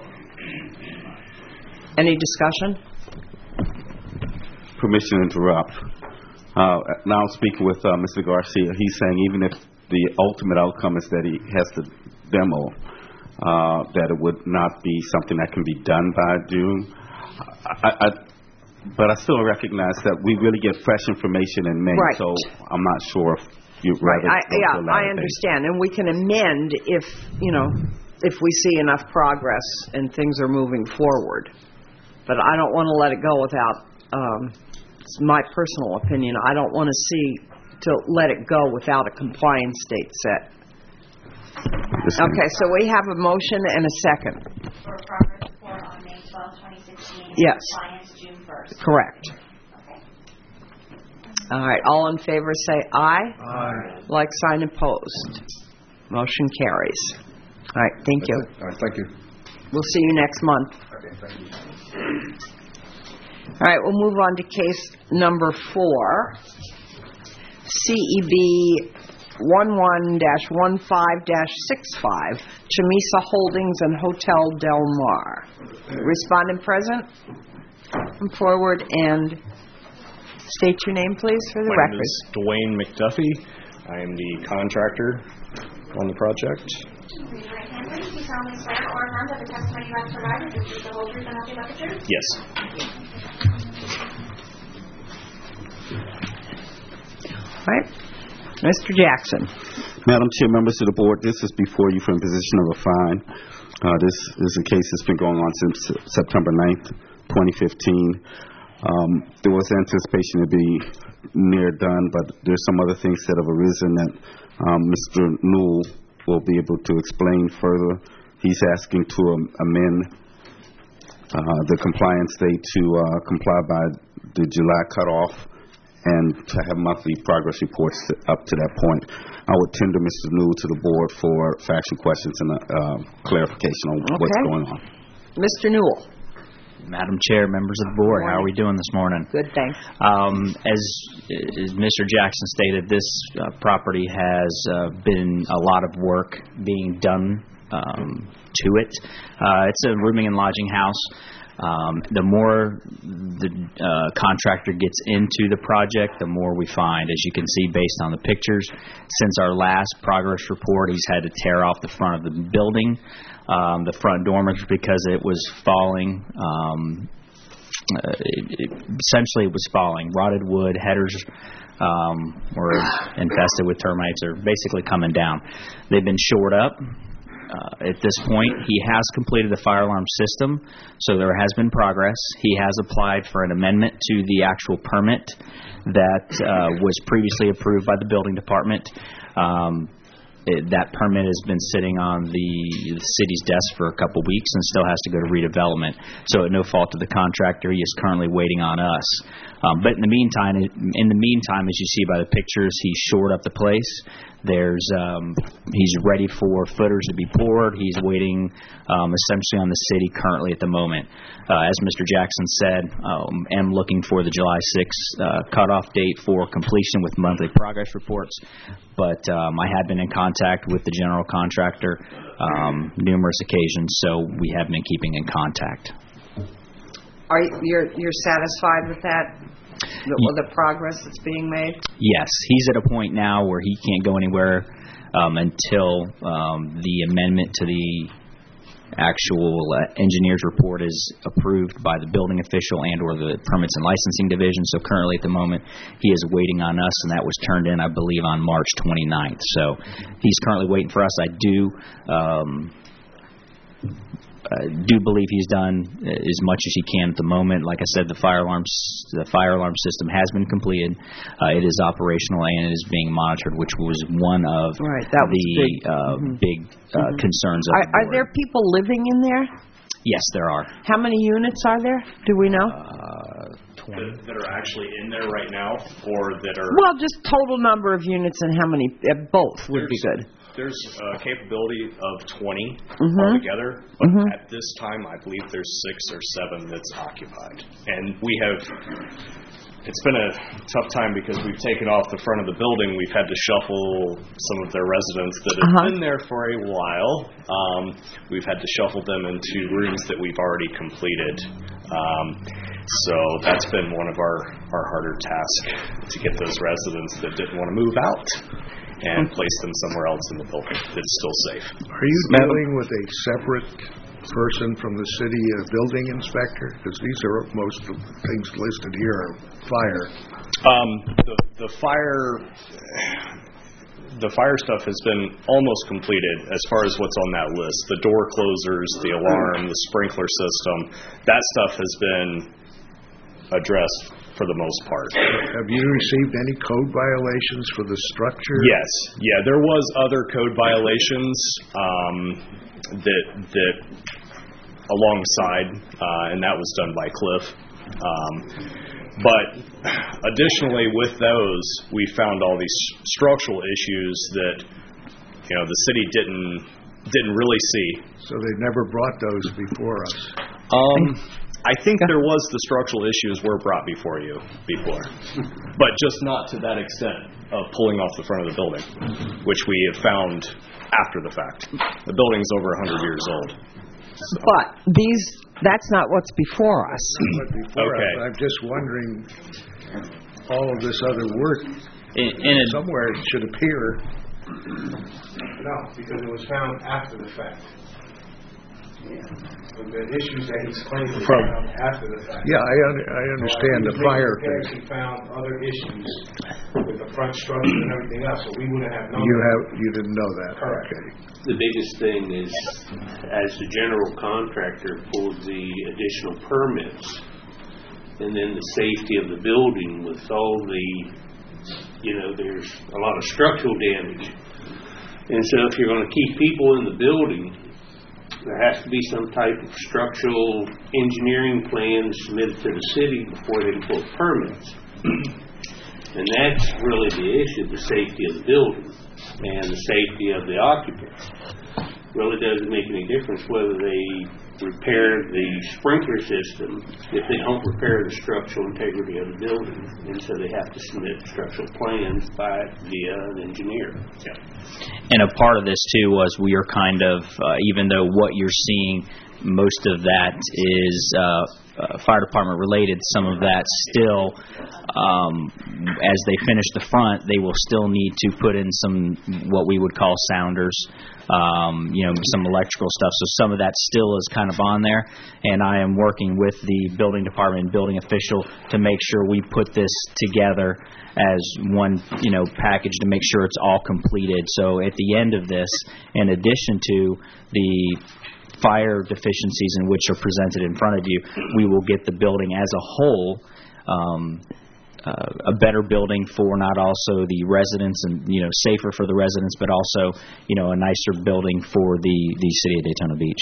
Any discussion? Permission to interrupt. Now speaking with Mr. Garcia, he's saying even if the ultimate outcome is that he has to demo, that it would not be something that can be done by June. But I still recognize that we really get fresh information in May, right. So I'm not sure if you'd rather. Right. I understand, and we can amend if we see enough progress and things are moving forward. But I don't want to let it go without. It's my personal opinion. I don't want to let it go without a compliance date set. Okay, so we have a motion and a second. For a progress report on May 12, 2016. Yes. Compliance June 1st. Correct. Okay. All right, all in favor say aye. Aye. Like sign opposed. Motion carries. All right, thank you. All right, thank you. We'll see you next month. Okay, thank you. All right, we'll move on to case number 4, CEB 11-15-65, Chamisa Holdings and Hotel Del Mar. Respondent present? Come forward and state your name, please, for the record. My name is Dwayne McDuffie. I am the contractor on the project. Raise your right hand, please. You solemnly swear or affirm that the testimony you have provided is the whole truth and nothing but the truth? Yes. All right. Mr. Jackson. Madam Chair, members of the board, this is before you for imposition of a fine. This is a case that's been going on since September 9th, 2015. There was anticipation to be near done, but there's some other things that have arisen that Mr. Newell will be able to explain further. He's asking to amend the compliance date to comply by the July cutoff and to have monthly progress reports up to that point. I would tender Mr. Newell to the board for factual questions and clarification on what's going on. Mr. Newell. Madam Chair, members of the board, how are we doing this morning? Good, thanks. As Mr. Jackson stated, this property has been a lot of work being done to it. It's a rooming and lodging house. The more the contractor gets into the project, the more we find. As you can see based on the pictures, since our last progress report, he's had to tear off the front of the building, the front dormers, because it was falling. Essentially, it was falling. Rotted wood, headers were infested with termites, are basically coming down. They've been shored up. At this point, he has completed the fire alarm system, so there has been progress. He has applied for an amendment to the actual permit that was previously approved by the building department. that permit has been sitting on the city's desk for a couple weeks and still has to go to redevelopment. So at no fault of the contractor, he is currently waiting on us. But in the meantime, as you see by the pictures, he's shored up the place. He's ready for footers to be poured. He's waiting essentially on the city currently at the moment. As Mr. Jackson said, am looking for the July 6th cutoff date for completion with monthly progress reports. But I have been in contact with the general contractor numerous occasions, so we have been keeping in contact. You're satisfied with that? The progress that's being made? Yes. He's at a point now where he can't go anywhere until the amendment to the actual engineer's report is approved by the building official and or the permits and licensing division. So currently at the moment he is waiting on us, and that was turned in, I believe, on March 29th. So he's currently waiting for us. I do believe he's done as much as he can at the moment. Like I said, the fire alarm system has been completed. It is operational and it is being monitored, which was one of big concerns. Are there people living in there? Yes, there are. How many units are there? Do we know? 20. That are actually in there right now, or that are... Well, just total number of units and how many, both would be good. There's a capability of 20 altogether, but at this time I believe there's 6 or 7 that's occupied. And it's been a tough time because we've taken off the front of the building. We've had to shuffle some of their residents that have been there for a while. We've had to shuffle them into rooms that we've already completed. So that's been one of our harder tasks, to get those residents that didn't want to move out and place them somewhere else in the building that's still safe. Are you dealing with a separate person from the city building inspector? Because these are most of the things listed here are fire. The fire stuff has been almost completed as far as what's on that list. The door closers, the alarm, the sprinkler system, that stuff has been addressed for the most part. Have you received any code violations for the structure? Yes. Yeah, there was other code violations that alongside, and that was done by Cliff. But additionally with those, we found all these structural issues that the city didn't really see. So they never brought those before us. I think there was the structural issues were brought before you before, but just not to that extent of pulling off the front of the building, which we have found after the fact. The building's over 100 years old. So. But that's not what's before us. I'm just wondering, all of this other work, somewhere it should appear. No, because it was found after the fact. The issues that he's claiming were found after the fact. Yeah, I understand the fire thing. He found other issues with the front structure and everything else, so we wouldn't have known. You didn't know that. Correct. Okay. The biggest thing is, as the general contractor pulls the additional permits, and then the safety of the building with all the, there's a lot of structural damage. And so if you're going to keep people in the building, there has to be some type of structural engineering plan submitted to the city before they can pull permits. And that's really the issue, the safety of the building and the safety of the occupants. Really doesn't make any difference whether they repair the sprinkler system if they don't repair the structural integrity of the building. And so they have to submit structural plans via an engineer. Yeah. And a part of this, too, was we are kind of, even though what you're seeing, most of that is fire department related, some of that still, as they finish the front, they will still need to put in some, what we would call sounders, some electrical stuff. So some of that still is kind of on there. And I am working with the building department and building official to make sure we put this together as one, package to make sure it's all completed. So at the end of this, in addition to the fire deficiencies in which are presented in front of you, we will get the building as a whole a better building for not also the residents and safer for the residents, but also a nicer building for the city of Daytona Beach.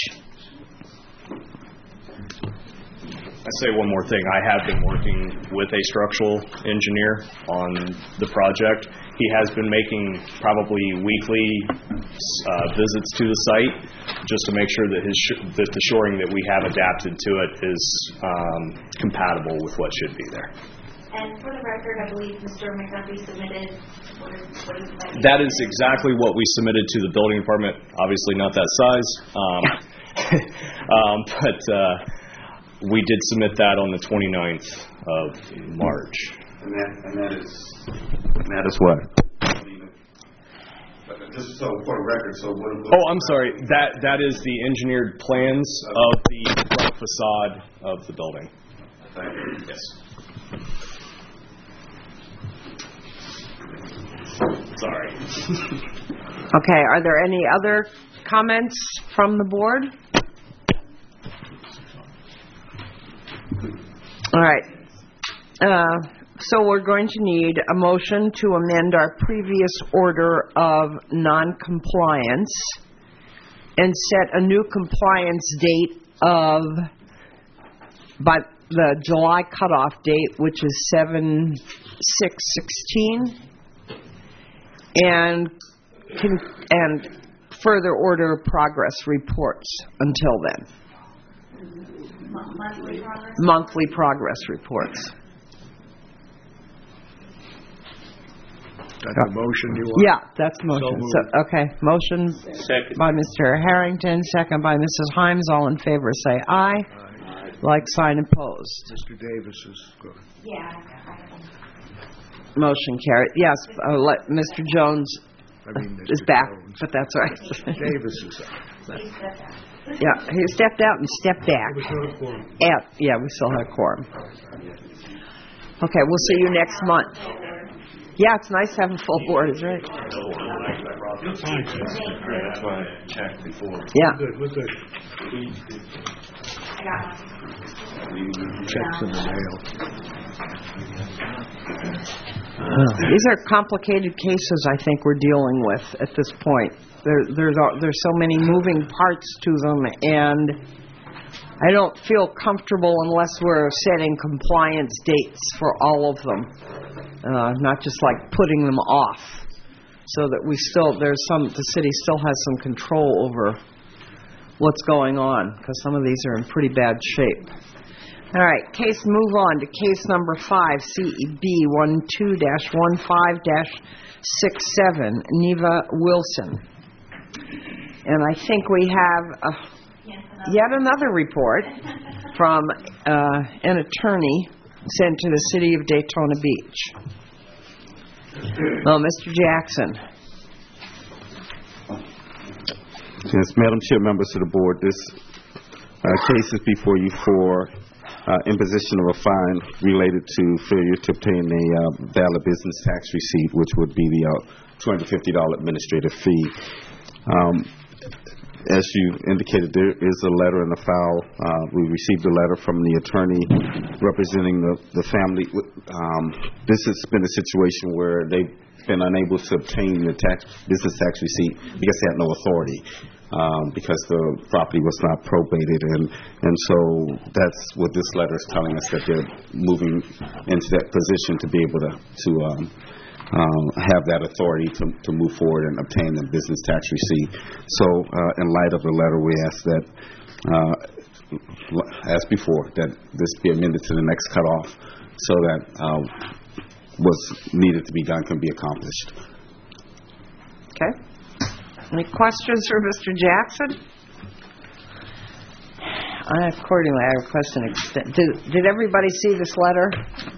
I'd say one more thing. I have been working with a structural engineer on the project. He has been making probably weekly visits to the site just to make sure that the shoring that we have adapted to it is compatible with what should be there. And for the record, I believe Mr. McCarthy submitted that is exactly what we submitted to the building department. Obviously not that size, but we did submit that on the 29th of March. And that is what? Just so for the record, so what? Oh, I'm sorry. That is the engineered plans of the front facade of the building. Thank you. Yes. Sorry. Okay, are there any other comments from the board? All right. So we're going to need a motion to amend our previous order of non-compliance and set a new compliance date by the July cutoff date, which is 7/6/16, and further order progress reports until then. Monthly progress reports. That's the motion you want? Yeah, that's the motion. Okay, motion by Mr. Harrington, second by Mrs. Himes. All in favor say aye. Aye. Like sign opposed. Mr. Davis is good. Yeah. Motion carried. Yes, let Mr. Jones is back, but that's all right. Mr. Davis is out. Yeah, he stepped out and stepped back. Yeah, we still have a quorum. Okay, we'll see you next month. Yeah, it's nice to have a full board, is right. That's why I checked before. Yeah. We're good. Checks in the mail. These are complicated cases I think we're dealing with at this point. There's so many moving parts to them, and I don't feel comfortable unless we're setting compliance dates for all of them, not just like putting them off, so that the city still has some control over what's going on, because some of these are in pretty bad shape. All right, move on to case number 5, CEB 12-15-67, Neva Wilson. And I think we have yet another report from an attorney sent to the city of Daytona Beach. Well, Mr. Jackson. Yes, Madam Chair, members of the board, this case is before you for imposition of a fine related to failure to obtain a valid business tax receipt, which would be the $250 administrative fee. As you indicated, there is a letter in the file. We received a letter from the attorney representing the family. This has been a situation where they've been unable to obtain the business tax receipt because they had no authority, because the property was not probated, and so that's what this letter is telling us, that they're moving into that position to be able to have that authority to move forward and obtain the business tax receipt. So in light of the letter, we ask that, as before, that this be amended to the next cutoff so that what's needed to be done can be accomplished. Okay. Any questions for Mr. Jackson? Accordingly, I request an extension. Did everybody see this letter?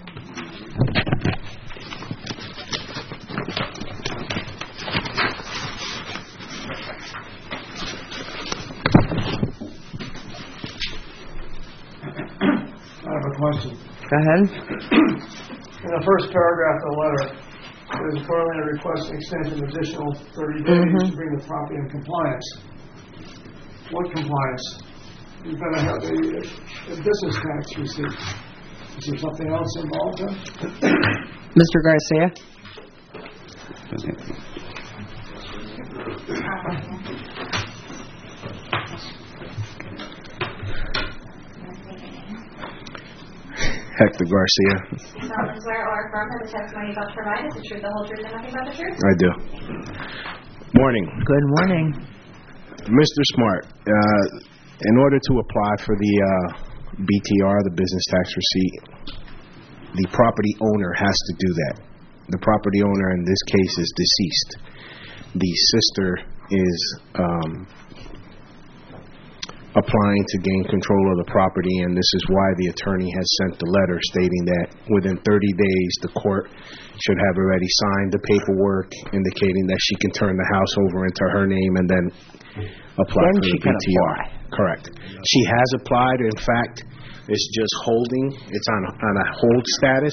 Question. Go ahead. In the first paragraph of the letter, there's currently a request to extend an additional 30 days to bring the property in compliance. What compliance? You've got to have a business tax receipt. Is there something else involved then? Mr. Garcia? Hector Garcia. Solemnly swear or affirm that the testimony about to provide is the truth, the whole truth, and nothing but the truth? I do. Morning. Good morning. Mr. Smart, in order to apply for the BTR, the business tax receipt, the property owner has to do that. The property owner in this case is deceased. The sister is applying to gain control of the property, and this is why the attorney has sent the letter stating that within 30 days the court should have already signed the paperwork indicating that she can turn the house over into her name and then apply for the BTR. Correct. She has applied. In fact, it's just holding. It's on a hold status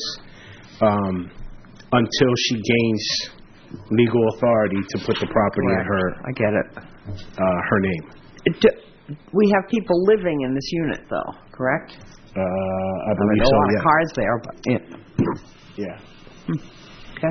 until she gains legal authority to put the property in her. I get it. Her name. We have people living in this unit, though, correct? I believe so. A lot of cars there, but yeah. Okay.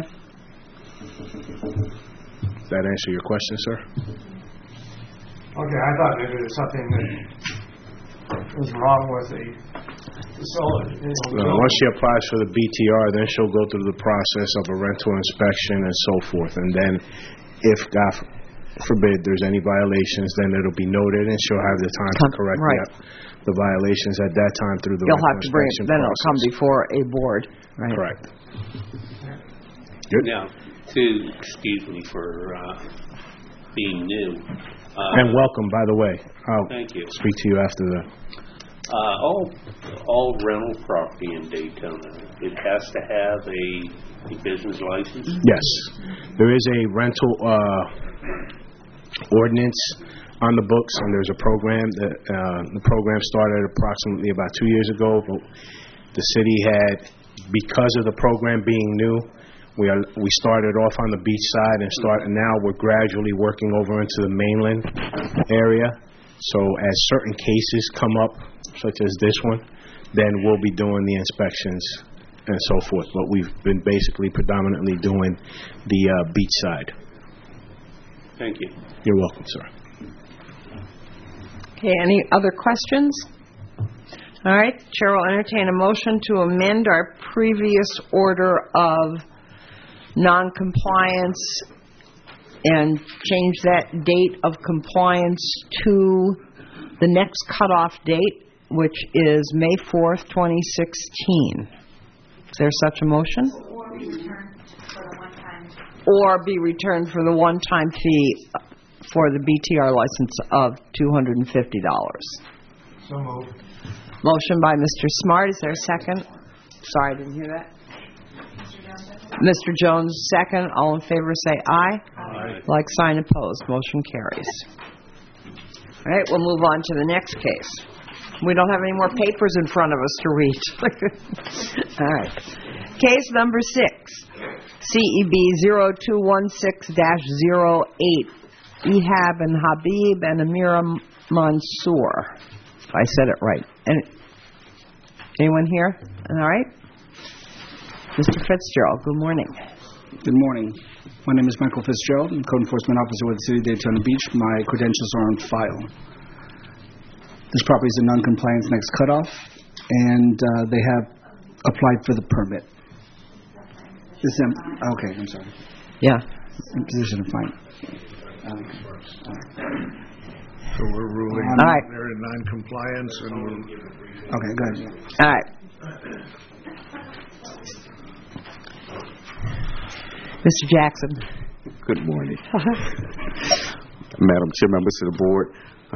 Does that answer your question, sir? Okay, I thought maybe there's something that was wrong with the facility. Once she applies for the BTR, then she'll go through the process of a rental inspection and so forth. And then if, God forbid, there's any violations, then it'll be noted and she'll have the time to correct the violations at that time through the You'll have to bring it, then it'll come before a board. Right? Correct. Good. Now, excuse me for being new. And welcome, by the way. I'll Thank you. speak to you after the... all rental property in Daytona, it has to have a business license? Yes. There is a rental ordinance on the books, and there's a program. The program started approximately about 2 years ago, but the city had, because of the program being new, we started off on the beach side and now we're gradually working over into the mainland area. So as certain cases come up, such as this one, then we'll be doing the inspections and so forth. But we've been basically predominantly doing the beach side. Thank you. You're welcome, sir. Okay, any other questions? All right, Chair will entertain a motion to amend our previous order of non-compliance and change that date of compliance to the next cutoff date, which is May 4th, 2016. Is there such a motion? Or be returned for the one-time fee for the BTR license of $250. So moved. Motion by Mr. Smart. Is there a second? Sorry, I didn't hear that. Mr. Jones, second. All in favor say aye. Aye. Like sign opposed. Motion carries. All right, we'll move on to the next case. We don't have any more papers in front of us to read. All right. Case number 6, CEB 0216-08, Ehab and Habib and Amira Mansour. If I said it right. Anyone here? All right. Mr. Fitzgerald, good morning. Good morning. My name is Michael Fitzgerald. I'm Code Enforcement Officer with the City of Daytona Beach. My credentials are on file. This property is in non-compliance next cutoff, and they have applied for the permit. Okay, I'm sorry. Yeah. In position to find. So we're ruling all right. they're in non-compliance and we're... Okay, go ahead. All right. Mr. Jackson. Good morning. Madam Chair, members of the board.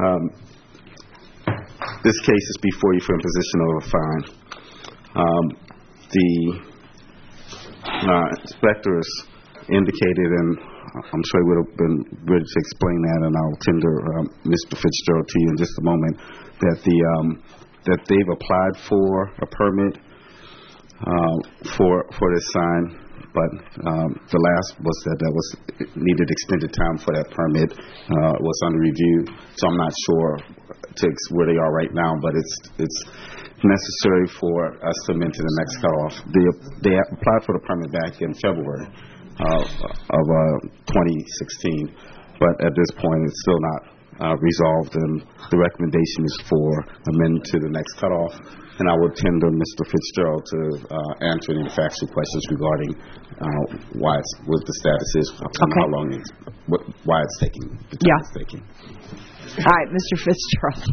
This case is before you for imposition of a fine. The inspector has indicated, and I'm sure he would have been ready to explain that, and I'll tender Mr. Fitzgerald to you in just a moment, that they've applied for a permit for this sign, but the last was that was needed extended time for that permit was under review, so I'm not sure where they are right now, but necessary for us to amend to the next cutoff. They applied for the permit back in February of 2016, but at this point it's still not resolved, and the recommendation is for amendment to the next cutoff. And I would tender Mr. Fitzgerald to answer any factual questions regarding what the status is and how long why it's taking. It's taking. All right, Mr. Fitzgerald.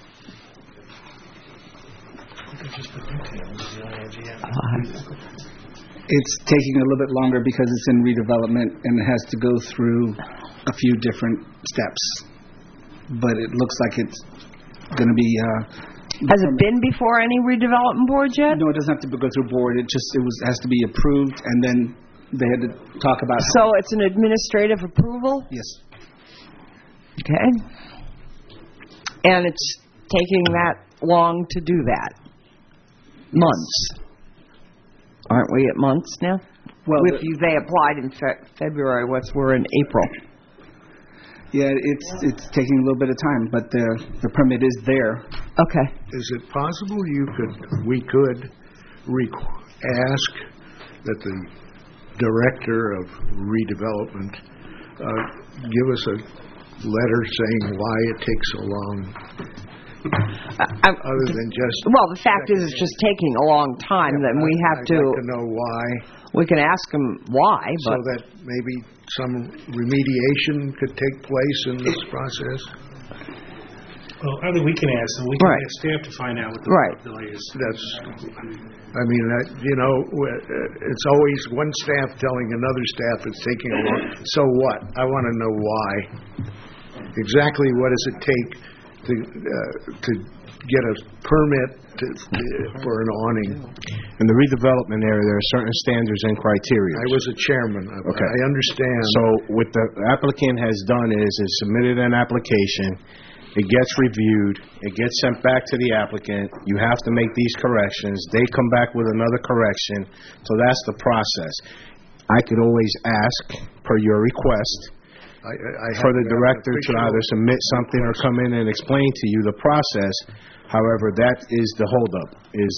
It's taking a little bit longer because it's in redevelopment and it has to go through a few different steps. But it looks like it's going to be. Has it been before any redevelopment board yet? No, it doesn't have to go through board. It has to be approved, and then they had to talk about. So it's an administrative approval? Yes. Okay. And it's taking that long to do that? Months. Aren't we at months now? Well, they applied in February. We're in April. Yeah, it's taking a little bit of time, but the permit is there. Okay. Is it possible we could ask that the director of redevelopment give us a letter saying why it takes so long? Other than just... Well, the fact is it's just taking a long time, then we have I'd like to know why. We can ask them why, but... So that maybe some remediation could take place in this process? Well, I think we can ask them. We can ask staff to find out what the delay is. I mean, it's always one staff telling another staff it's taking a long... So what? I want to know why. Exactly what does it take to get a permit for an awning? In the redevelopment area, there are certain standards and criteria. I was a chairman. Okay. I understand. So what the applicant has done is submitted an application. It gets reviewed. It gets sent back to the applicant. You have to make these corrections. They come back with another correction. So that's the process. I could always ask, per your request, for the director to either submit something or come in and explain to you the process. However, that is the holdup.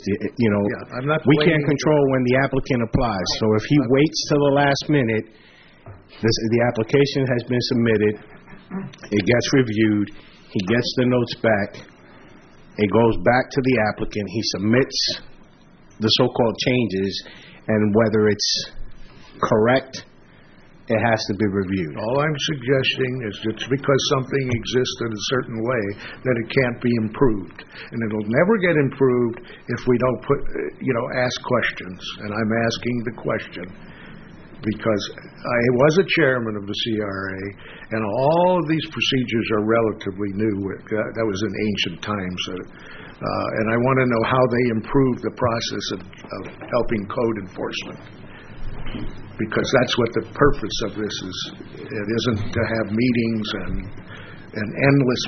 We can't control when the applicant applies. So if he waits till the last minute, the application has been submitted, it gets reviewed, he gets the notes back, it goes back to the applicant, he submits the so-called changes, and whether it's correct, it has to be reviewed. All I'm suggesting is it's because something exists in a certain way that it can't be improved. And it'll never get improved if we don't ask questions. And I'm asking the question because I was a chairman of the CRA, and all of these procedures are relatively new. That was in ancient times. And I want to know how they improve the process of helping code enforcement. Because that's what the purpose of this is. It isn't to have meetings and endless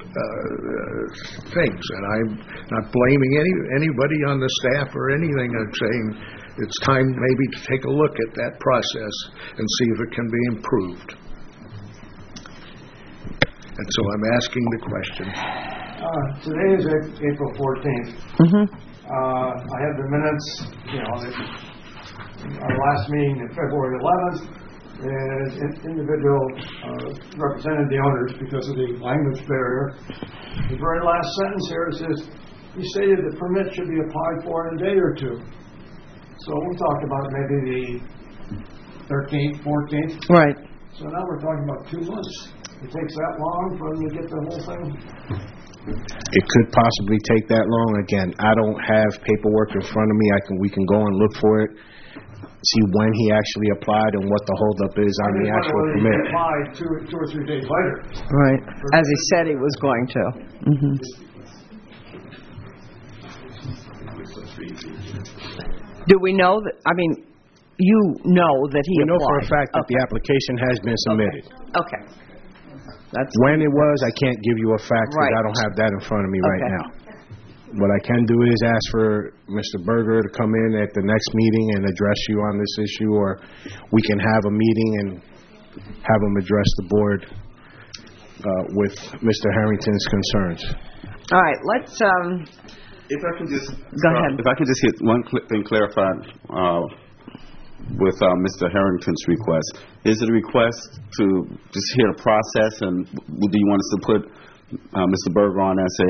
things. And I'm not blaming anybody on the staff or anything. I'm saying it's time maybe to take a look at that process and see if it can be improved. And so I'm asking the question. Today is April 14th. I have the minutes, our last meeting in February 11th, an individual represented the owners because of the language barrier. The very last sentence here says, he stated the permit should be applied for in a day or two. So we talked about maybe the 13th, 14th. Right. So now we're talking about 2 months. It takes that long for them to get the whole thing? It could possibly take that long. Again, I don't have paperwork in front of me. We can go and look for it. See when he actually applied and what the holdup is on the actual permit. He applied 2 or 3 days later. Right, as he said he was going to. Do we know that? I mean, you know that he applied. We know for a fact that the application has been submitted. Okay. When it was, I can't give you a fact because I don't have that in front of me right now. What I can do is ask for Mr. Berger to come in at the next meeting and address you on this issue, or we can have a meeting and have him address the board with Mr. Harrington's concerns. All right, let's If I can just Go ahead. If I could just get one thing clarified with Mr. Harrington's request. Is it a request to just hear the process, and do you want us to put Mr. Berger on as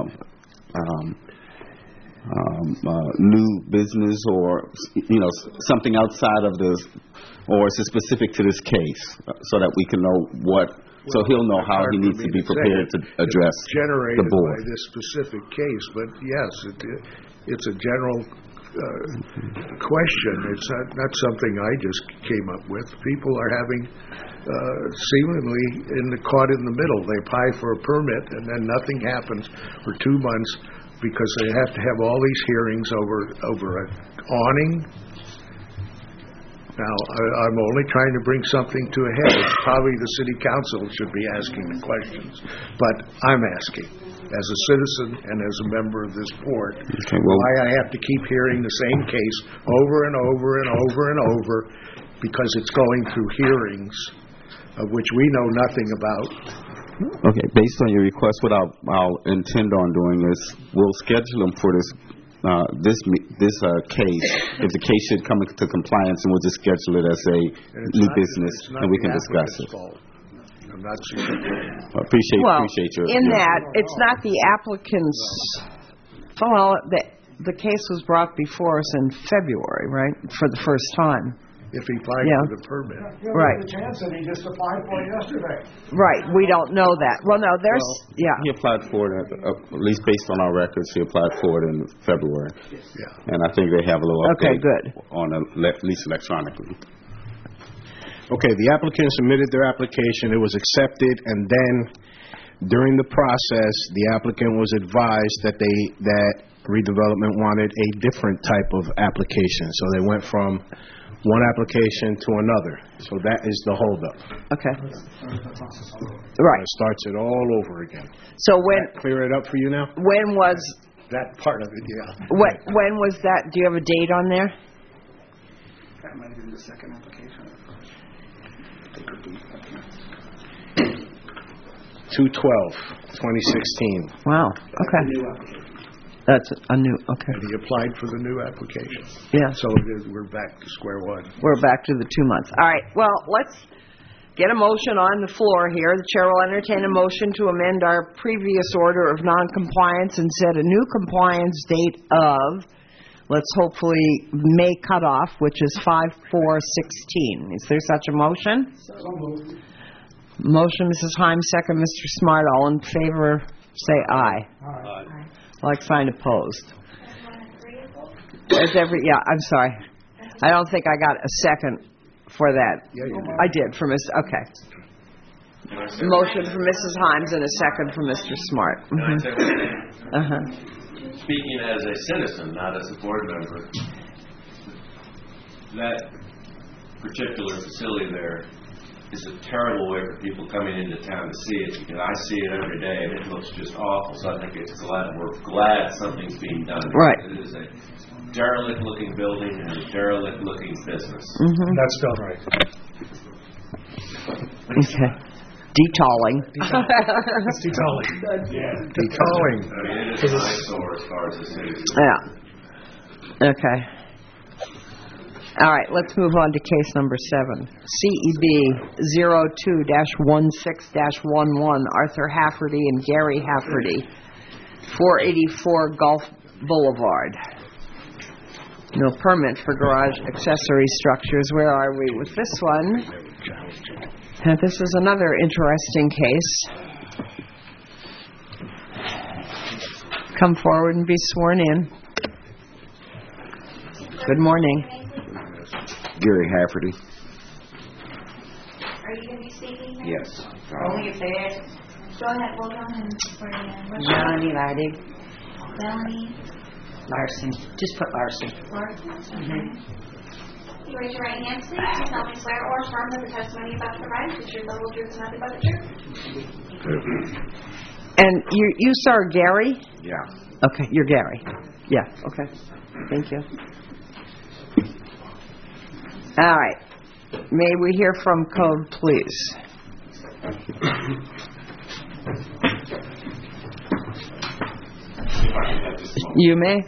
a new business, or something outside of this, or is it specific to this case, so that we can know what? So he'll know how he needs to be prepared to address generated the board. by this specific case, but yes, it's a general question. It's not something I just came up with. People are having seemingly caught in the middle. They apply for a permit and then nothing happens for 2 months because they have to have all these hearings over an awning. Now, I'm only trying to bring something to a head. It's probably the city council should be asking the questions, but I'm asking, as a citizen and as a member of this board, why I have to keep hearing the same case over and over and over and over, because it's going through hearings of which we know nothing about. Okay, based on your request, what I'll intend on doing is we'll schedule them for this case. If the case should come into compliance, and we'll just schedule it as a new business, and we can discuss it. I'm not sure. Appreciate your. That it's not the applicant's. Well, the case was brought before us in February, right, for the first time. If he applied for the permit. Right. The chance that he just applied for it yesterday. Right. We don't know that. Well, no, He applied for it, at least based on our records, he applied for it in February. Yeah. And I think they have a little update on at least electronically. Okay, the applicant submitted their application, it was accepted, and then during the process, the applicant was advised that redevelopment wanted a different type of application. So they went from one application to another. So that is the holdup. Okay. Right. It starts it all over again. So when clear it up for you now? When was that part of it? Yeah. When was that? Do you have a date on there? That might have been the second application. 2/12/2016. Wow. Okay. That's a new, okay. And he applied for the new application. Yeah. So we're back to square one. We're back to the 2 months. All right. Well, let's get a motion on the floor here. The chair will entertain a motion to amend our previous order of noncompliance and set a new compliance date of, let's hopefully, May cutoff, which is 5/4/16. Is there such a motion? So moved. Motion, Mrs. Himes, second, Mr. Smart. All in favor, say aye. Aye. Like sign opposed. I'm sorry. I don't think I got a second for that. Yeah, you did. I did for Miss. Okay. Motion for Mrs. Himes and a second for Mr. Smart. Speaking as a citizen, not as a board member, that particular facility there is a terrible way for people coming into town to see it, because I see it every day and it looks just awful. So I think we're glad something's being done. Right. It is a derelict looking building and a derelict looking business. That's spelled right. Okay. Detalling. It's detalling. Yeah. Detalling. I mean, it is an eyesore as far as the city. Yeah. Okay. All right, let's move on to case number 7. CEB 02-16-11, Arthur Hafferty and Gary Hafferty, 484 Gulf Boulevard. No permit for garage accessory structures. Where are we with this one? And this is another interesting case. Come forward and be sworn in. Good morning. Gary Hafferty. Are you going to be speaking now? Yes. Only if they go ahead, we'll go ahead and swear you in. What's Melanie Leidig. Melanie Larson. Just put Larson. Larson. Okay. You raise your right hand, please. You tell me swear or affirm that the testimony about to provide is your total truth and nothing but the truth. And you sir, Gary? Yeah. Okay, you're Gary. Yeah, okay. Thank you. All right. May we hear from Code, please? You may.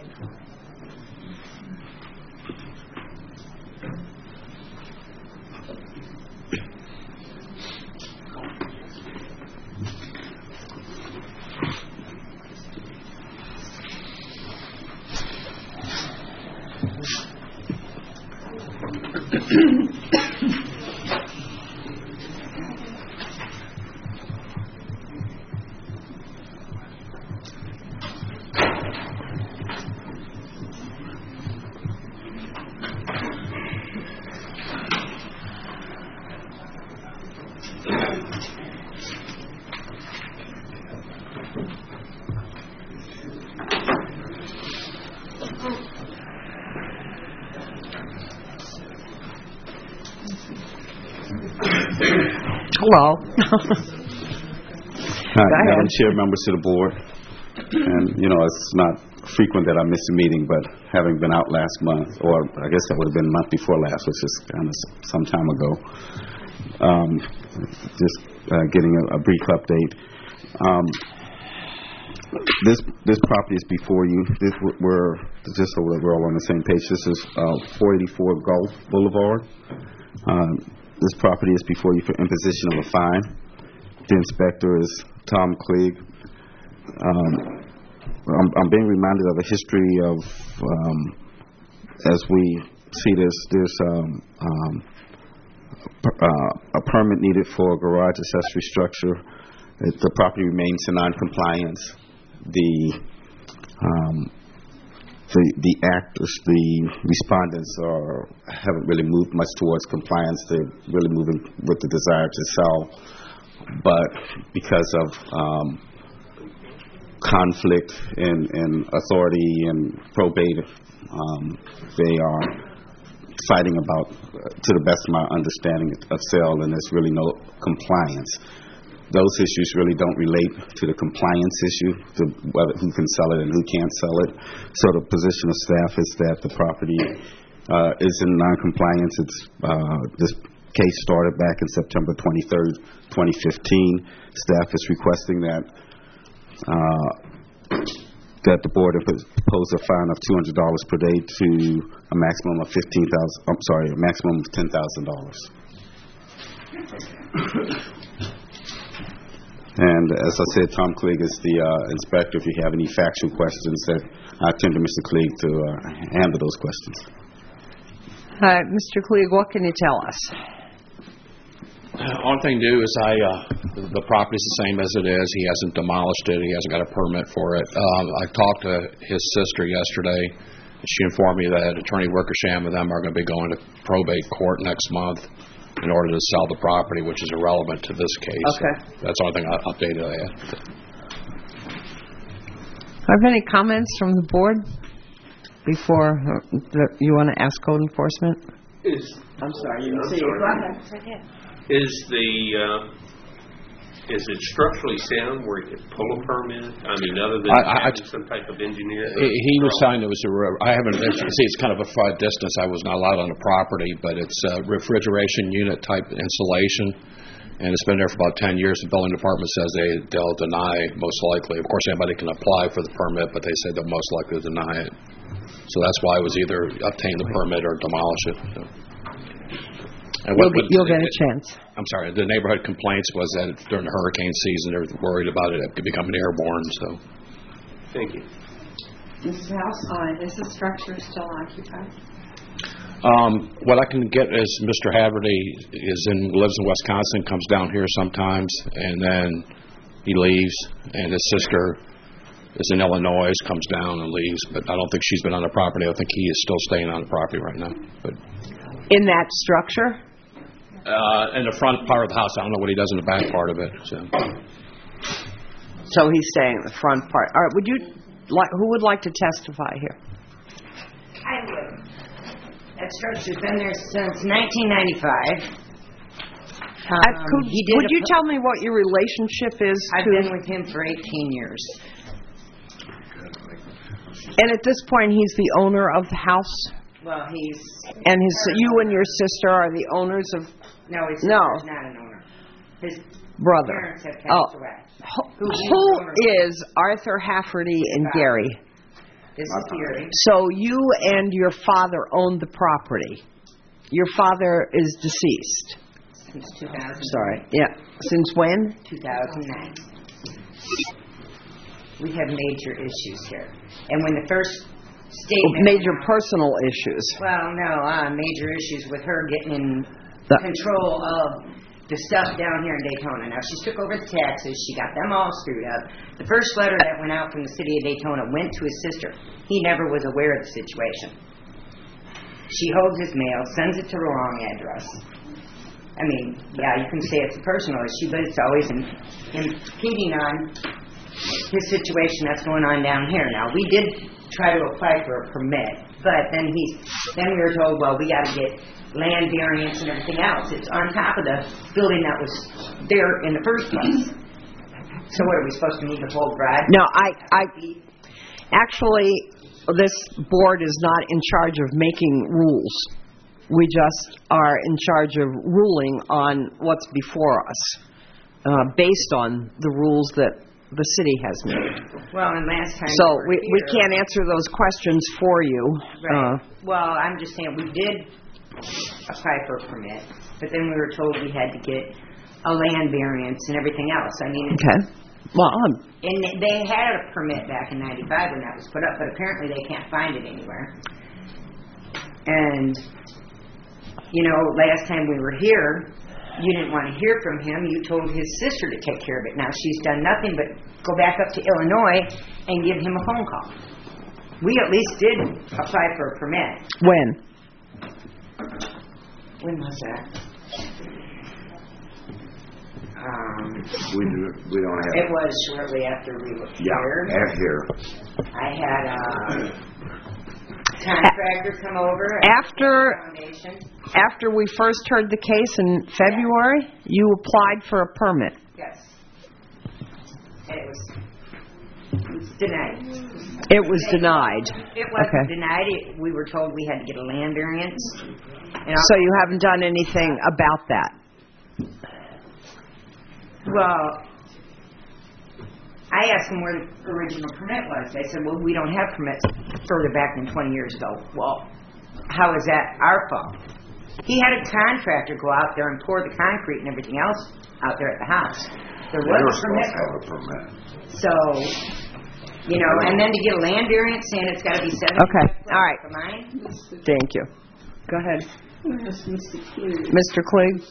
Hello. Madam Chair, members of the board, and it's not frequent that I miss a meeting, but having been out last month, or I guess that would have been the month before last, which is kind of some time ago, just getting a brief update. This property is before you. Just so we're all on the same page, this is 484 Gulf Boulevard. This property is before you for imposition of a fine. The inspector is Tom Clegg. I'm being reminded of a history of, as we see there's a permit needed for a garage accessory structure. The property remains in non-compliance. The actors, the respondents haven't really moved much towards compliance. They're really moving with the desire to sell. But because of conflict in authority and probate, they are fighting about, to the best of my understanding, of sale, and there's really no compliance. Those issues really don't relate to the compliance issue, to whether who can sell it and who can't sell it. So the position of staff is that the property is in non-compliance. This case started back in September 23rd, 2015. Staff is requesting that the board impose a fine of $200 per day to a maximum of a maximum of $10,000. And as I said, Tom Clegg is the inspector. If you have any factual questions, I turn to Mr. Clegg to handle those questions. Mr. Clegg, what can you tell us? Only thing to do is the property's the same as it is. He hasn't demolished it. He hasn't got a permit for it. I talked to his sister yesterday. She informed me that Attorney Wickersham and them are going to be going to probate court next month in order to sell the property, which is irrelevant to this case. Okay. So that's the only thing I updated I had. Have any comments from the board before you want to ask code enforcement? I'm sorry. You can see it. Is it structurally sound where you could pull a permit? I mean, other than having some type of engineer? He was saying it was I haven't, see, it's kind of a far distance. I was not allowed on the property, but it's a refrigeration unit type insulation, and it's been there for about 10 years. The building department says they'll deny, most likely. Of course, anybody can apply for the permit, but they say they'll most likely deny it. So that's why it was either obtain the permit or demolish it. So. You'll get a chance. I'm sorry. The neighborhood complaints was that during the hurricane season, they're worried about it becoming airborne. So, thank you, Mrs. House. Is the structure still occupied? What I can get is Mr. Haverty lives in Wisconsin, comes down here sometimes, and then he leaves. And his sister is in Illinois, comes down and leaves. But I don't think she's been on the property. I think he is still staying on the property right now. But in that structure. In the front part of the house. I don't know what he does in the back part of it. So he's staying in the front part. All right. Who would like to testify here? I would. That structure's been there since 1995. Would you tell me what your relationship is? I've been with him for 18 years. And at this point, he's the owner of the house? Well, and you and your sister are the owners of. No, his sister's not an owner. His brother. Parents have passed away. Who is Arthur Hafferty and Gary? This is Fury. So you and your father owned the property. Your father is deceased. Since 2009. Sorry. Yeah. Since when? 2009. We have major issues here. And when the first statement... Major personal issues. Well, no, major issues with her getting in control of the stuff down here in Daytona. Now, she took over the taxes. She got them all screwed up. The first letter that went out from the city of Daytona went to his sister. He never was aware of the situation. She holds his mail, sends it to the wrong address. I mean, yeah, you can say it's a personal issue, but it's always impeding on his situation that's going on down here. Now, we did try to apply for a permit, but then we were told, well, we got to get land variance and everything else. It's on top of the building that was there in the first place. So what, are we supposed to need the whole garage? No, actually, this board is not in charge of making rules. We just are in charge of ruling on what's before us, based on the rules that the city has made. Well, and last time... So we can't answer those questions for you. Right. Well, I'm just saying, we did apply for a permit, but then we were told we had to get a land variance and everything else. I mean... Okay. Well, and they had a permit back in 95 when that was put up, but apparently they can't find it anywhere. And, you know, last time we were here, you didn't want to hear from him. You told his sister to take care of it. Now she's done nothing but go back up to Illinois and give him a phone call. We at least did apply for a permit. When was that? We don't have... It was shortly after we were here. Yeah, here. I had a contractor come over. After we first heard the case in February, you applied for a permit. Yes. And it was denied. It was denied. It wasn't denied. We were told we had to get a land variance. So you haven't done anything about that? Well, I asked them where the original permit was. They said, well, we don't have permits further back than 20 years ago. Well, how is that our fault? He had a contractor go out there and pour the concrete and everything else out there at the house. There was a permit. So, you know, and then to get a land variance saying it's got to be 70. Okay, all right. For mine? Thank you. Go ahead. Mr. Clegg.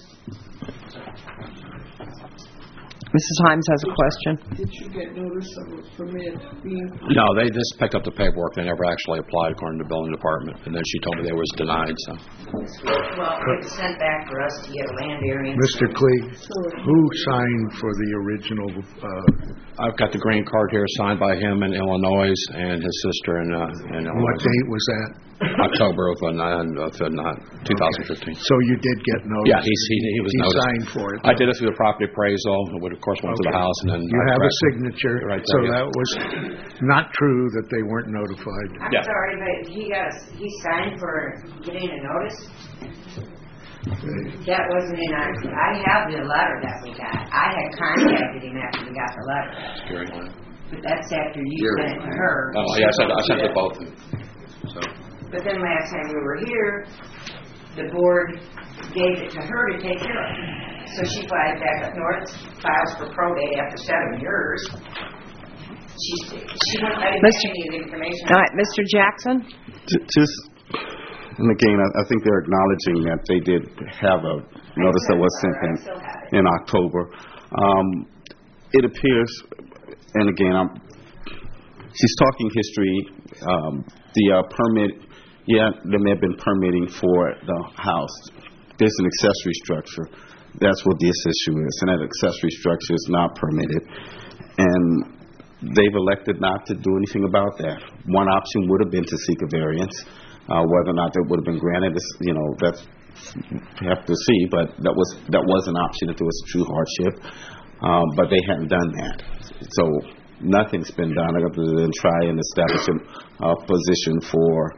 Mrs. Himes has a question. Did you get notice of a permit being... No, they just picked up the paperwork. They never actually applied according to the building department. And then she told me they was denied, so... Well, it was sent back for us to get a land variance. Mr. Clegg, who signed for the original... I've got the green card here signed by him in Illinois and his sister in Illinois. What date was that? October of 2015. So you did get notice? Yeah, he was noticed. He signed for it. I did it through the property appraisal. It would, of course, went to the house. And then you have a signature, right so there, that was not true that they weren't notified. I'm sorry, but he signed for getting a notice? That wasn't in our... I have the letter that we got. I had contacted him after we got the letter. But that's after you sent it to her. Oh, yeah, I sent it to both. So. But then last time we were here, the board gave it to her to take care of. So she flies back up north, files for probate after 7 years. She won't let him get any of the information. All right, Mr. Jackson? And again, I think they're acknowledging that they did have a notice that was sent in October. It appears, and again, she's talking history. The permit, there may have been permitting for the house. There's an accessory structure. That's what this issue is, and that accessory structure is not permitted. And they've elected not to do anything about that. One option would have been to seek a variance. Whether or not that would have been granted, you know, that's you have to see. But that was an option if there was a true hardship. But they haven't done that. So nothing's been done other than try and establish a position for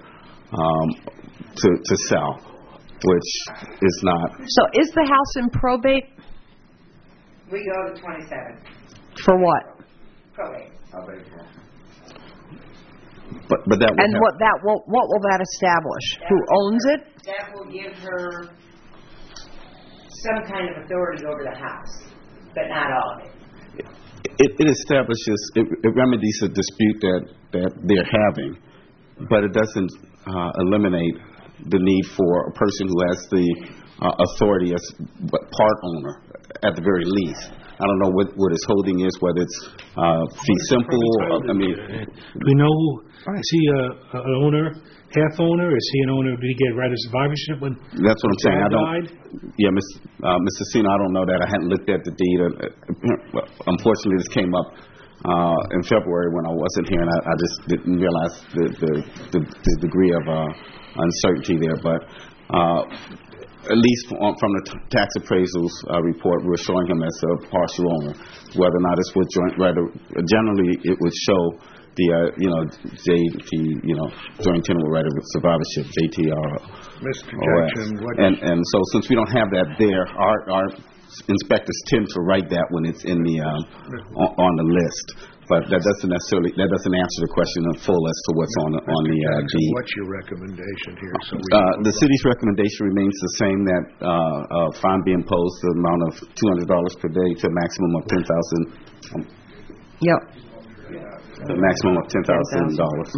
to sell, which is not. So is the house in probate? We go to 27. For what? Probate. But that would and what will that establish? Who owns it? That will give her some kind of authority over the house, but not all of it. It establishes, it remedies a dispute that they're having, but it doesn't eliminate the need for a person who has the authority as part owner, at the very least. I don't know what his holding is, whether it's fee simple. We know, is he an owner, half owner? Is he an owner? Did he get right of survivorship when That's what I'm saying. Dad died? Yeah, Mr. Cena, I don't know that. I hadn't looked at the deed. Unfortunately, this came up in February when I wasn't here, and I just didn't realize the degree of uncertainty there. But at least from the tax appraisals report, we're showing him as a partial owner. Whether or not it's with joint right, generally it would show the joint tenant with right of survivorship, JTR. Mr. Jackson, and so since we don't have that there, our inspectors tend to write that when it's in the on the list. But that doesn't answer the question in full as to what's on the deed. What's your recommendation here? The city's recommendation remains the same, that fine be imposed the amount of $200 per day to a maximum of $10,000. Yep. The maximum of $10,000.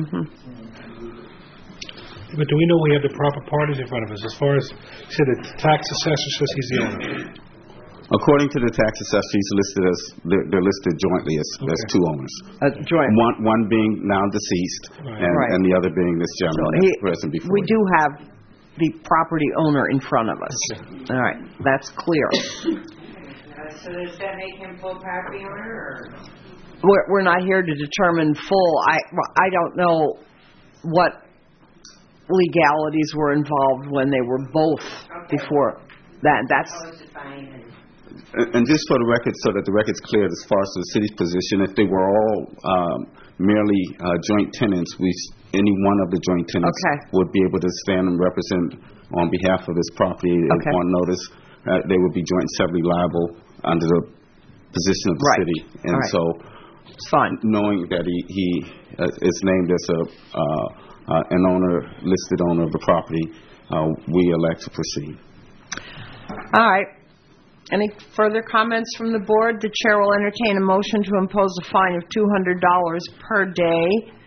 But do we know we have the proper parties in front of us? As far as, you said, the tax assessor says he's the owner. According to the tax assessor, they're listed jointly as two owners. Joint. One being now deceased, and the other being this gentleman present before. We do have the property owner in front of us. All right, that's clear. So does that make him full property owner, or? We're not here to determine full. I don't know what legalities were involved when they were both before that. That's. And just for the record, so that the record's clear as far as the city's position, if they were all merely joint tenants, any one of the joint tenants would be able to stand and represent on behalf of this property on notice. They would be joint and severally liable under the position of the city. And so, knowing that he is named as an owner, listed owner of the property, we elect to proceed. All right. Any further comments from the board? The chair will entertain a motion to impose a fine of $200 per day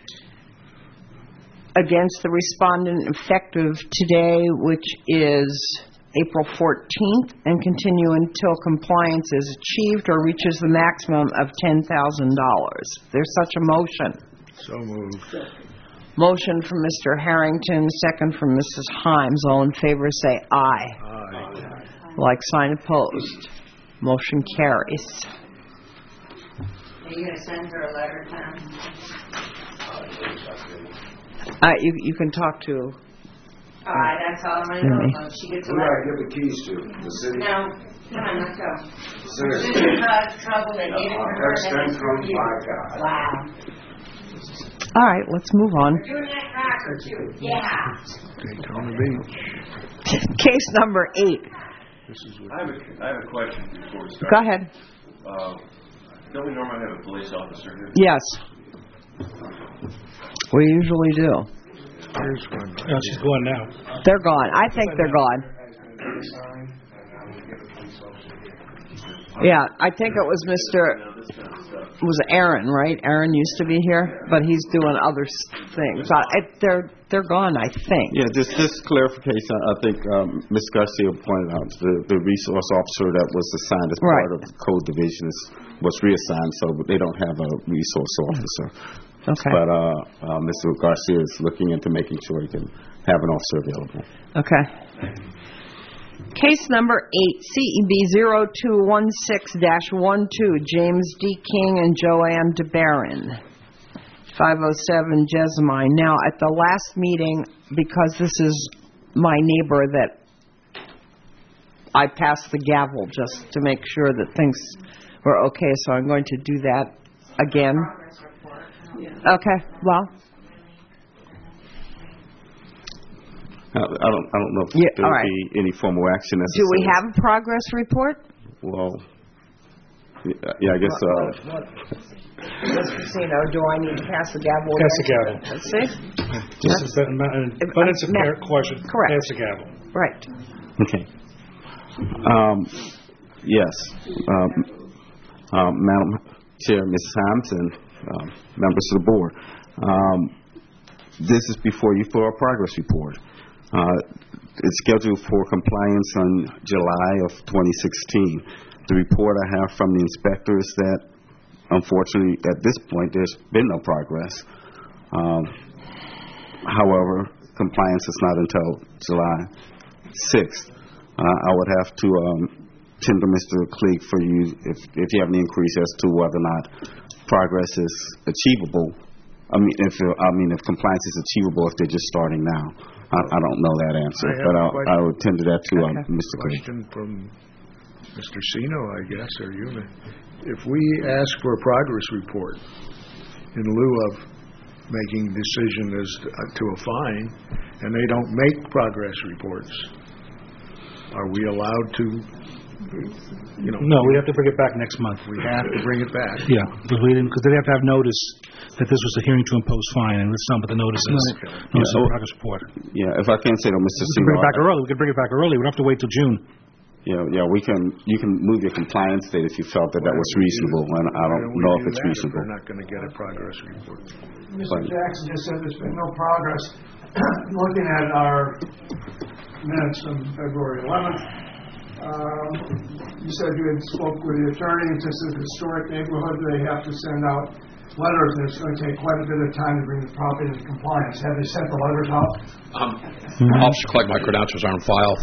against the respondent effective today, which is April 14th, and continue until compliance is achieved or reaches the maximum of $10,000. There's such a motion. So moved. Motion from Mr. Harrington, second from Mrs. Himes. All in favor say aye. Aye. Like sign opposed. Motion carries. Are you going to send her a letter, Tom? You can talk to. All right, that's all I'm going to know. She gets a Who do I letter. give the keys to? The city? No, come on, let's go. Sir. This is cause trouble and get it for her. That's them from my God. Wow. All right, let's move on. We're doing that rocker, too. Yeah. Daytona Beach. Case number 8. I have a question before we start. Go ahead. Don't we normally have a police officer here? Yes. We usually do. Here's one. No, she's gone now. They're gone. I think they're gone. Yeah, I think it was Aaron, right? Aaron used to be here, but he's doing other things. They're gone, I think. Yeah, just clarification. I think Ms. Garcia pointed out the resource officer that was assigned as part of the code division was reassigned, so they don't have a resource officer. Okay. But Mr. Garcia is looking into making sure he can have an officer available. Okay. Case number 8, CEB 0216-12, James D. King and Joanne DeBaron, 507 Jessamine. Now, at the last meeting, because this is my neighbor, that I passed the gavel just to make sure that things were okay, so I'm going to do that again. Okay, well. I don't know if there will be any formal action necessary. Do we have a progress report? Well, Yeah, I guess. Mr. Casino, do I need to pass the gavel? Pass the gavel. Let's see. Just as that, but it's a fair question. Correct. Pass the gavel. Right. Okay. Yes. Madam Chair, Mrs. Hampton, members of the board. This is before you for a progress report. It's scheduled for compliance on July of 2016. The report I have from the inspector is that, unfortunately, at this point, there's been no progress. However, compliance is not until July 6th. I would have to tender Mr. Cleek for you if you have any inquiries as to whether or not progress is achievable. If compliance is achievable if they're just starting now. I don't know that answer, but I would tender that to Mr. Cleek. Question from Mr. Sino, I guess, or you. If we ask for a progress report in lieu of making decision as to a fine, and they don't make progress reports, are we allowed to, No, we have to bring it back next month. We have to bring it back. Yeah, because they have to have notice that this was a hearing to impose fine, and it's not what the notice is. Notice of progress report. Yeah, if I can say to Mr. We can bring it back early. We can bring it back early. We don't have to wait till June. Yeah, you can move your compliance date if you felt that was reasonable, and I don't know if it's reasonable. We're not going to get a progress report. Mr. Jackson just said there's been no progress. Looking at our minutes from February 11th, you said you had spoke with the attorney. This is a historic neighborhood. They have to send out letters, and it's going to take quite a bit of time to bring the property into compliance. Have they sent the letters out? Officer, collect my credentials are on file.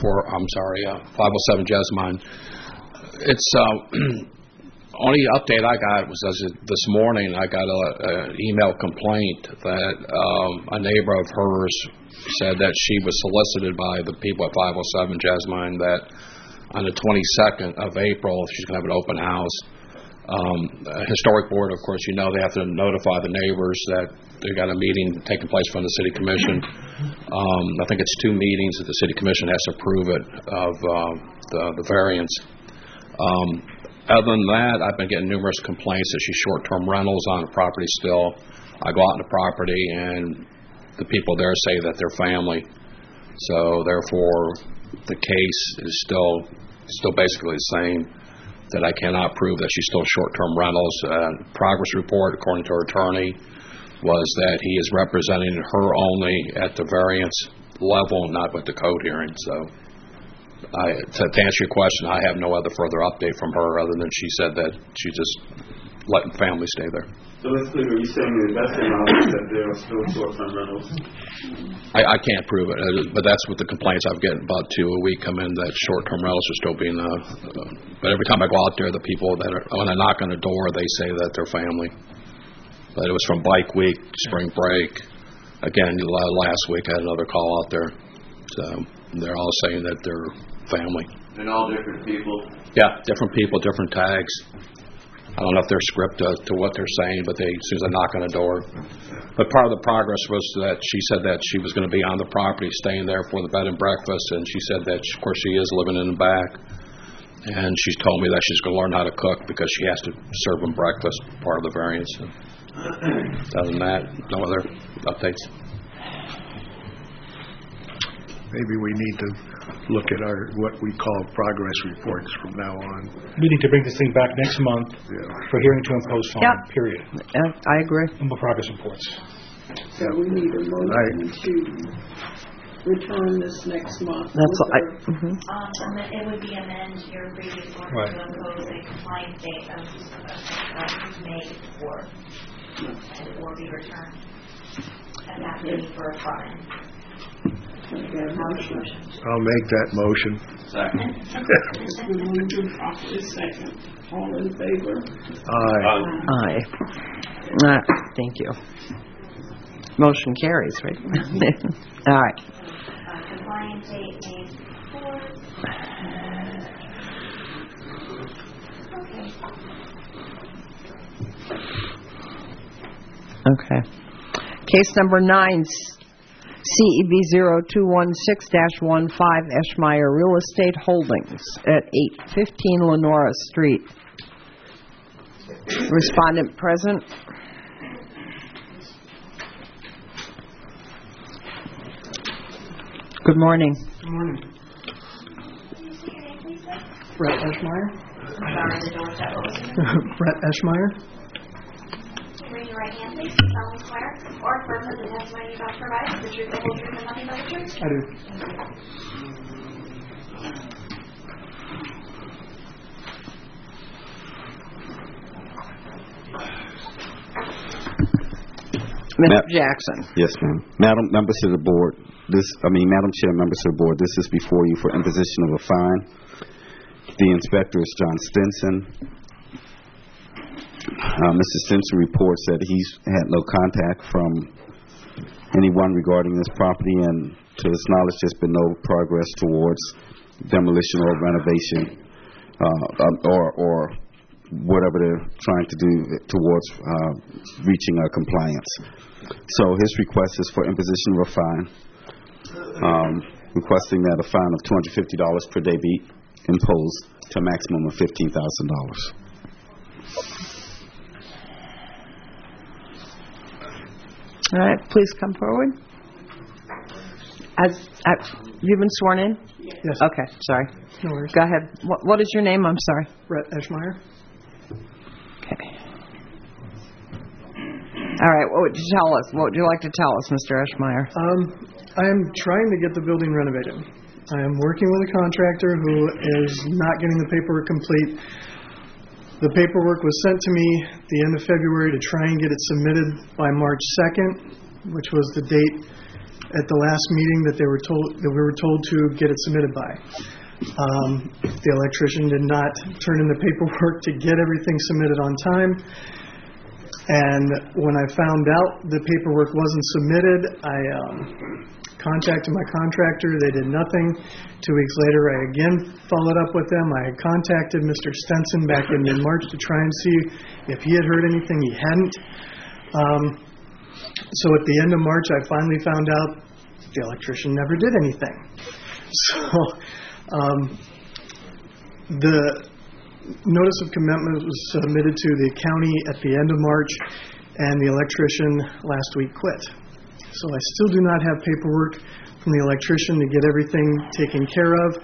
507 Jesmine. It's only update I got was this morning. I got an email complaint that a neighbor of hers said that she was solicited by the people at 507 Jesmine that on the 22nd of April she's going to have an open house. Historic board, of course, they have to notify the neighbors that they got a meeting taking place from the city commission. I think it's 2 meetings that the city commission has to approve it of the variance. Other than that, I've been getting numerous complaints that she's short-term rentals on the property still. I go out on the property and the people there say that they're family. So therefore, the case is still basically the same. That I cannot prove that she's still short-term rentals. Progress report, according to her attorney, was that he is representing her only at the variance level, not with the code hearing. So, to answer your question, I have no other further update from her other than she said that she's just letting family stay there. So basically, are you saying the investor knowledge that there are still short-term rentals? I can't prove it, but that's what the complaints I've gotten about 2 a week come in, that short-term rentals are still being, but every time I go out there, the people when I knock on the door, they say that they're family. But it was from bike week, spring break. Again, last week I had another call out there. So they're all saying that they're family. And all different people? Yeah, different people, different tags. I don't know if they're scripted to what they're saying, but as soon as I knock on the door. But part of the progress was that she said that she was going to be on the property, staying there for the bed and breakfast, and she said that, of course, she is living in the back. And she's told me that she's going to learn how to cook because she has to serve them breakfast, part of the variance. Other than that, no other updates. Maybe we need to look at what we call progress reports from now on. We need to bring this thing back next month for hearing to impose fine, period. I agree. And progress reports. So we need a motion to return this next month. That's it would be amend your previous order to impose a compliance date of May 4th, and it will be returned. And that's for a fine. I'll make that motion. Second. It's been moved and properly second. All in favor? Aye. Thank you. Motion carries, right? All right. Compliance date May 4th. Okay. Case number 9. CEB 0216-15 Eschmeyer Real Estate Holdings at 815 Lenora Street. Respondent present. Good morning. Good morning. Brett Eschmeyer. Brett Eschmeyer. Raise your right hand, please. Solemnly swear or affirm that the testimony you're about to provide is the truth, the whole truth, and nothing but the truth. I do. Mr. Jackson. Yes, ma'am. Madam, members of the board, Madam Chair, members of the board, this is before you for imposition of a fine. The inspector is John Stinson. Mr. Stinson reports that he's had no contact from anyone regarding this property, and to his knowledge, there's been no progress towards demolition or renovation, or whatever they're trying to do towards reaching compliance. So his request is for imposition of a fine, requesting that a fine of $250 per day be imposed to a maximum of $15,000. All right, please come forward. You've been sworn in? Yes. Okay, sorry. No worries. Go ahead. What is your name? I'm sorry. Brett Eschmeyer. Okay. All right, what would you tell us? What would you like to tell us, Mr. Eschmeyer? I am trying to get the building renovated. I am working with a contractor who is not getting the paperwork complete. The paperwork was sent to me at the end of February to try and get it submitted by March 2nd, which was the date at the last meeting that we were told to get it submitted by. The electrician did not turn in the paperwork to get everything submitted on time. And when I found out the paperwork wasn't submitted, I contacted my contractor. They did nothing. 2 weeks later, I again followed up with them. I had contacted Mr. Stenson back in mid-March to try and see if he had heard anything. He hadn't. So at the end of March, I finally found out the electrician never did anything. So the notice of commitment was submitted to the county at the end of March, and the electrician last week quit. So I still do not have paperwork from the electrician to get everything taken care of.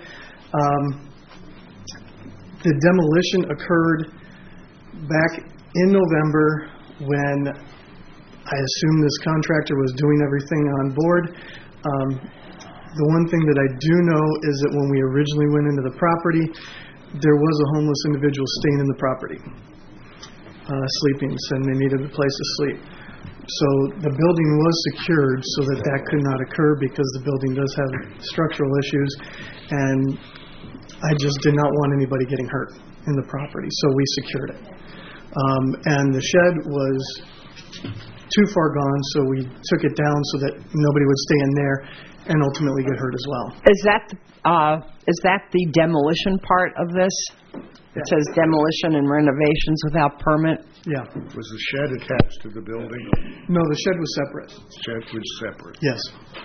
The demolition occurred back in November when I assumed this contractor was doing everything on board. The one thing that I do know is that when we originally went into the property, there was a homeless individual staying in the property, sleeping, saying they needed a place to sleep. So the building was secured so that could not occur because the building does have structural issues, and I just did not want anybody getting hurt in the property, so we secured it. And the shed was too far gone, so we took it down so that nobody would stay in there and ultimately get hurt as well. Is that the demolition part of this? It says demolition and renovations without permit? Yeah. Was the shed attached to the building? No, the shed was separate. The shed was separate. Yes.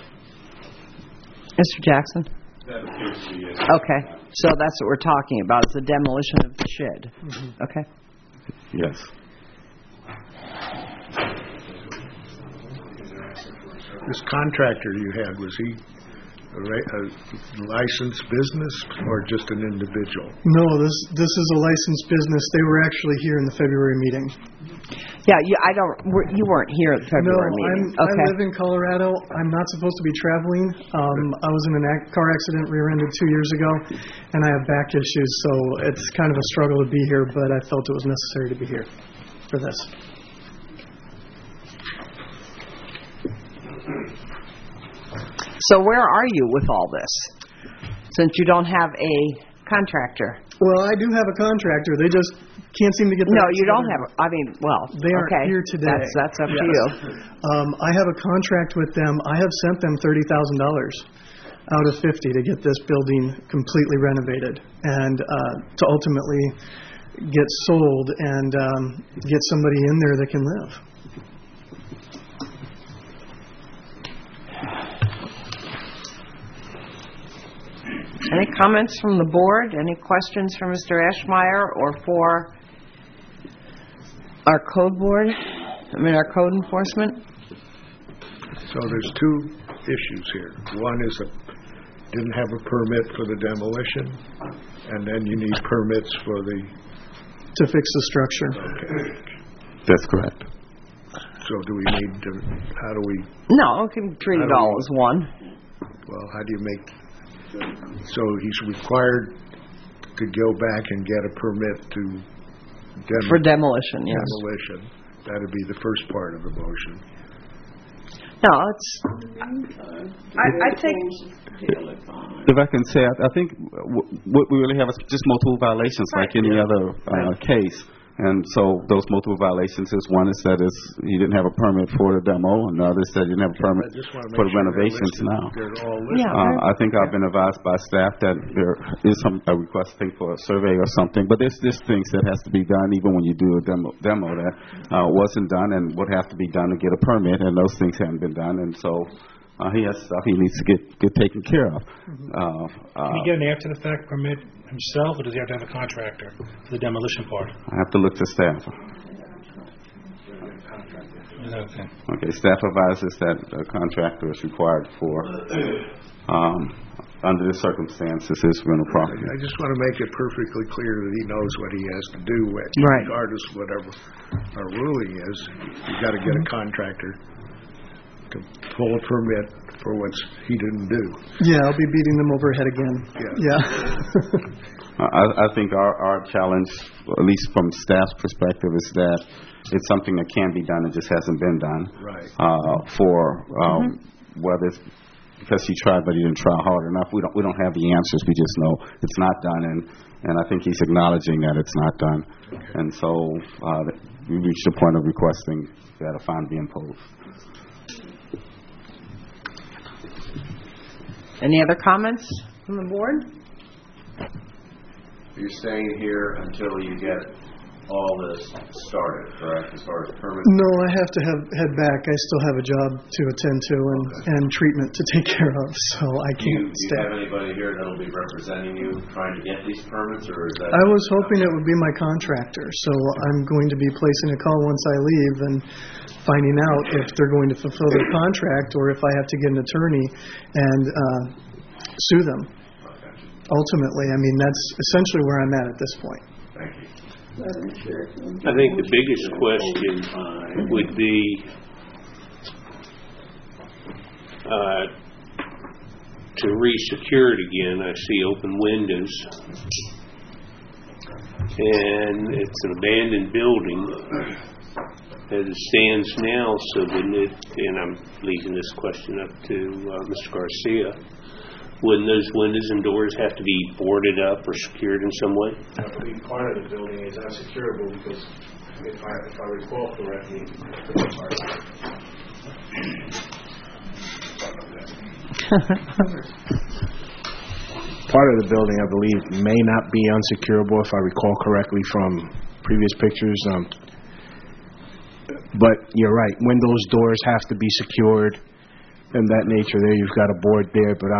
Mr. Jackson? That appears to be it. Okay, so that's what we're talking about, is the demolition of the shed. Mm-hmm. Okay. Yes. This contractor you had, was he a licensed business or just an individual? No, this is a licensed business. They were actually here in the February meeting. Yeah, you weren't here at the February meeting. No, I live in Colorado. I'm not supposed to be traveling. I was in a car accident, rear-ended 2 years ago, and I have back issues, so it's kind of a struggle to be here, but I felt it was necessary to be here for this. So where are you with all this, since you don't have a contractor? Well, I do have a contractor. They just can't seem to get. No, you don't have. They aren't here today. That's up to you. I have a contract with them. I have sent them $30,000 out of $50 to get this building completely renovated and to ultimately get sold and get somebody in there that can live. Any comments from the board? Any questions for Mr. Eschmeyer or for Our code board, our code enforcement. So there's two issues here. One is didn't have a permit for the demolition, and then you need permits for to fix the structure. Okay. That's correct. So do we need to, how do we... No, we can treat it all as one. Well, how do you make... So he's required to go back and get a permit to... For demolition, yes. Demolition. That would be the first part of the motion. No, it's... I think... If I can say, I think what we really have is just multiple violations like any other case. And so those multiple violations is one is that he didn't have a permit for the demo, and the other is that he didn't have a permit for the renovations now. I think I've been advised by staff that there is a request for a survey or something, but there's things that has to be done even when you do a demo that wasn't done and would have to be done to get a permit, and those things haven't been done, and so he has stuff he needs to get taken care of. Can he get an after-the-fact permit himself, or does he have to have a contractor for the demolition part? I have to look to staff. Okay, staff advises that a contractor is required for, under the circumstances, his rental property. I just want to make it perfectly clear that he knows what he has to do, regardless of whatever our ruling is. You've got to get a contractor to pull a permit for what he didn't do. Yeah, I'll be beating them over the head again. Yeah. I think our challenge, at least from staff's perspective, is that it's something that can be done. It just hasn't been done. Right. Whether it's because he tried but he didn't try hard enough. We don't have the answers. We just know it's not done, and I think he's acknowledging that it's not done. Okay. And so we reached the point of requesting that a fine be imposed. Any other comments from the board? You're staying here until you get all this started, correct, as far as permits? No, I have to head back. I still have a job to attend to and treatment to take care of, so I can't stay. Do you have anybody here that will be representing you trying to get these permits, or is that... I was hoping it would be my contractor, so I'm going to be placing a call once I leave and finding out if they're going to fulfill their contract or if I have to get an attorney and sue them. Ultimately, that's essentially where I'm at this point. Thank you. I think the biggest question would be to re-secure it again. I see open windows, and it's an abandoned building as it stands now. So wouldn't it, and I'm leaving this question up to Mr. Garcia, wouldn't those windows and doors have to be boarded up or secured in some way? I believe part of the building is unsecurable because, if I recall correctly, part of the building, I believe, may not be unsecurable, if I recall correctly from previous pictures. But you're right, windows, doors have to be secured. And that nature there, you've got a board there, but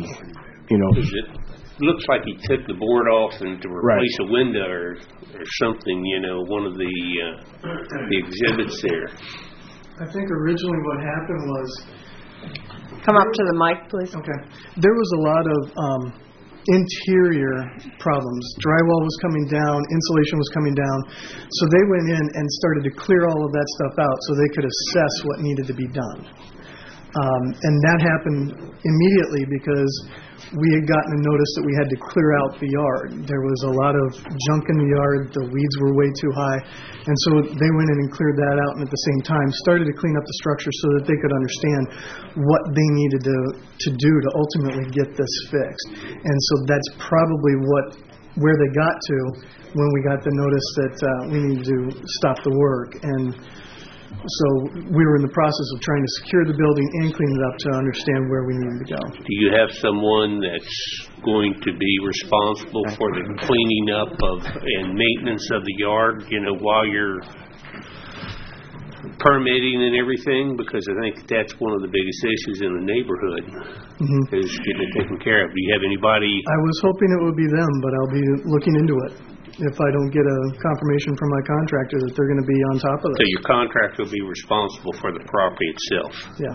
it looks like he took the board off and to replace a window or something, one of the exhibits there. I think originally what happened was... Come up to the mic, please. Okay. There was a lot of interior problems. Drywall was coming down, insulation was coming down. So they went in and started to clear all of that stuff out so they could assess what needed to be done. And that happened immediately because we had gotten a notice that we had to clear out the yard. There was a lot of junk in the yard. The weeds were way too high. And so they went in and cleared that out, and at the same time started to clean up the structure so that they could understand what they needed to do to ultimately get this fixed. And so that's probably where they got to when we got the notice that we needed to stop the work. And so we were in the process of trying to secure the building and clean it up to understand where we needed to go. Do you have someone that's going to be responsible for the cleaning up and maintenance of the yard, while you're permitting and everything? Because I think that's one of the biggest issues in the neighborhood, is getting it taken care of. Do you have anybody? I was hoping it would be them, but I'll be looking into it. if I don't get a confirmation from my contractor that they're going to be on top of So it. your contractor will be responsible for the property itself. Yeah.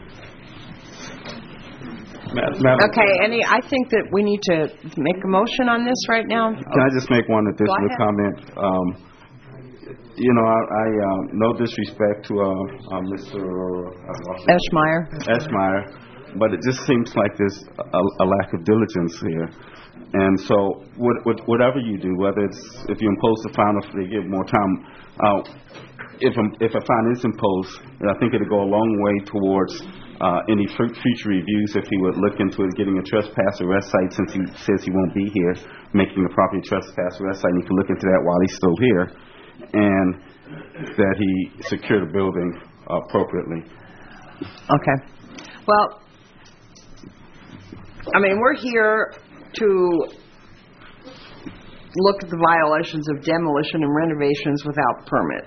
Okay, I think that we need to make a motion on this right now. Can I just make one additional comment? No disrespect to Mr. Eschmeyer, but it just seems like there's a lack of diligence here. And so whatever you do, whether it's if you impose the fine or if they give more time, if a fine is imposed, I think it'll go a long way towards any future reviews if he would look into it, getting a trespass arrest site since he says he won't be here, making the property trespass arrest site, and he can look into that while he's still here, and that he secure the building appropriately. Okay. Well, I mean, we're here to look at the violations of demolition and renovations without permit.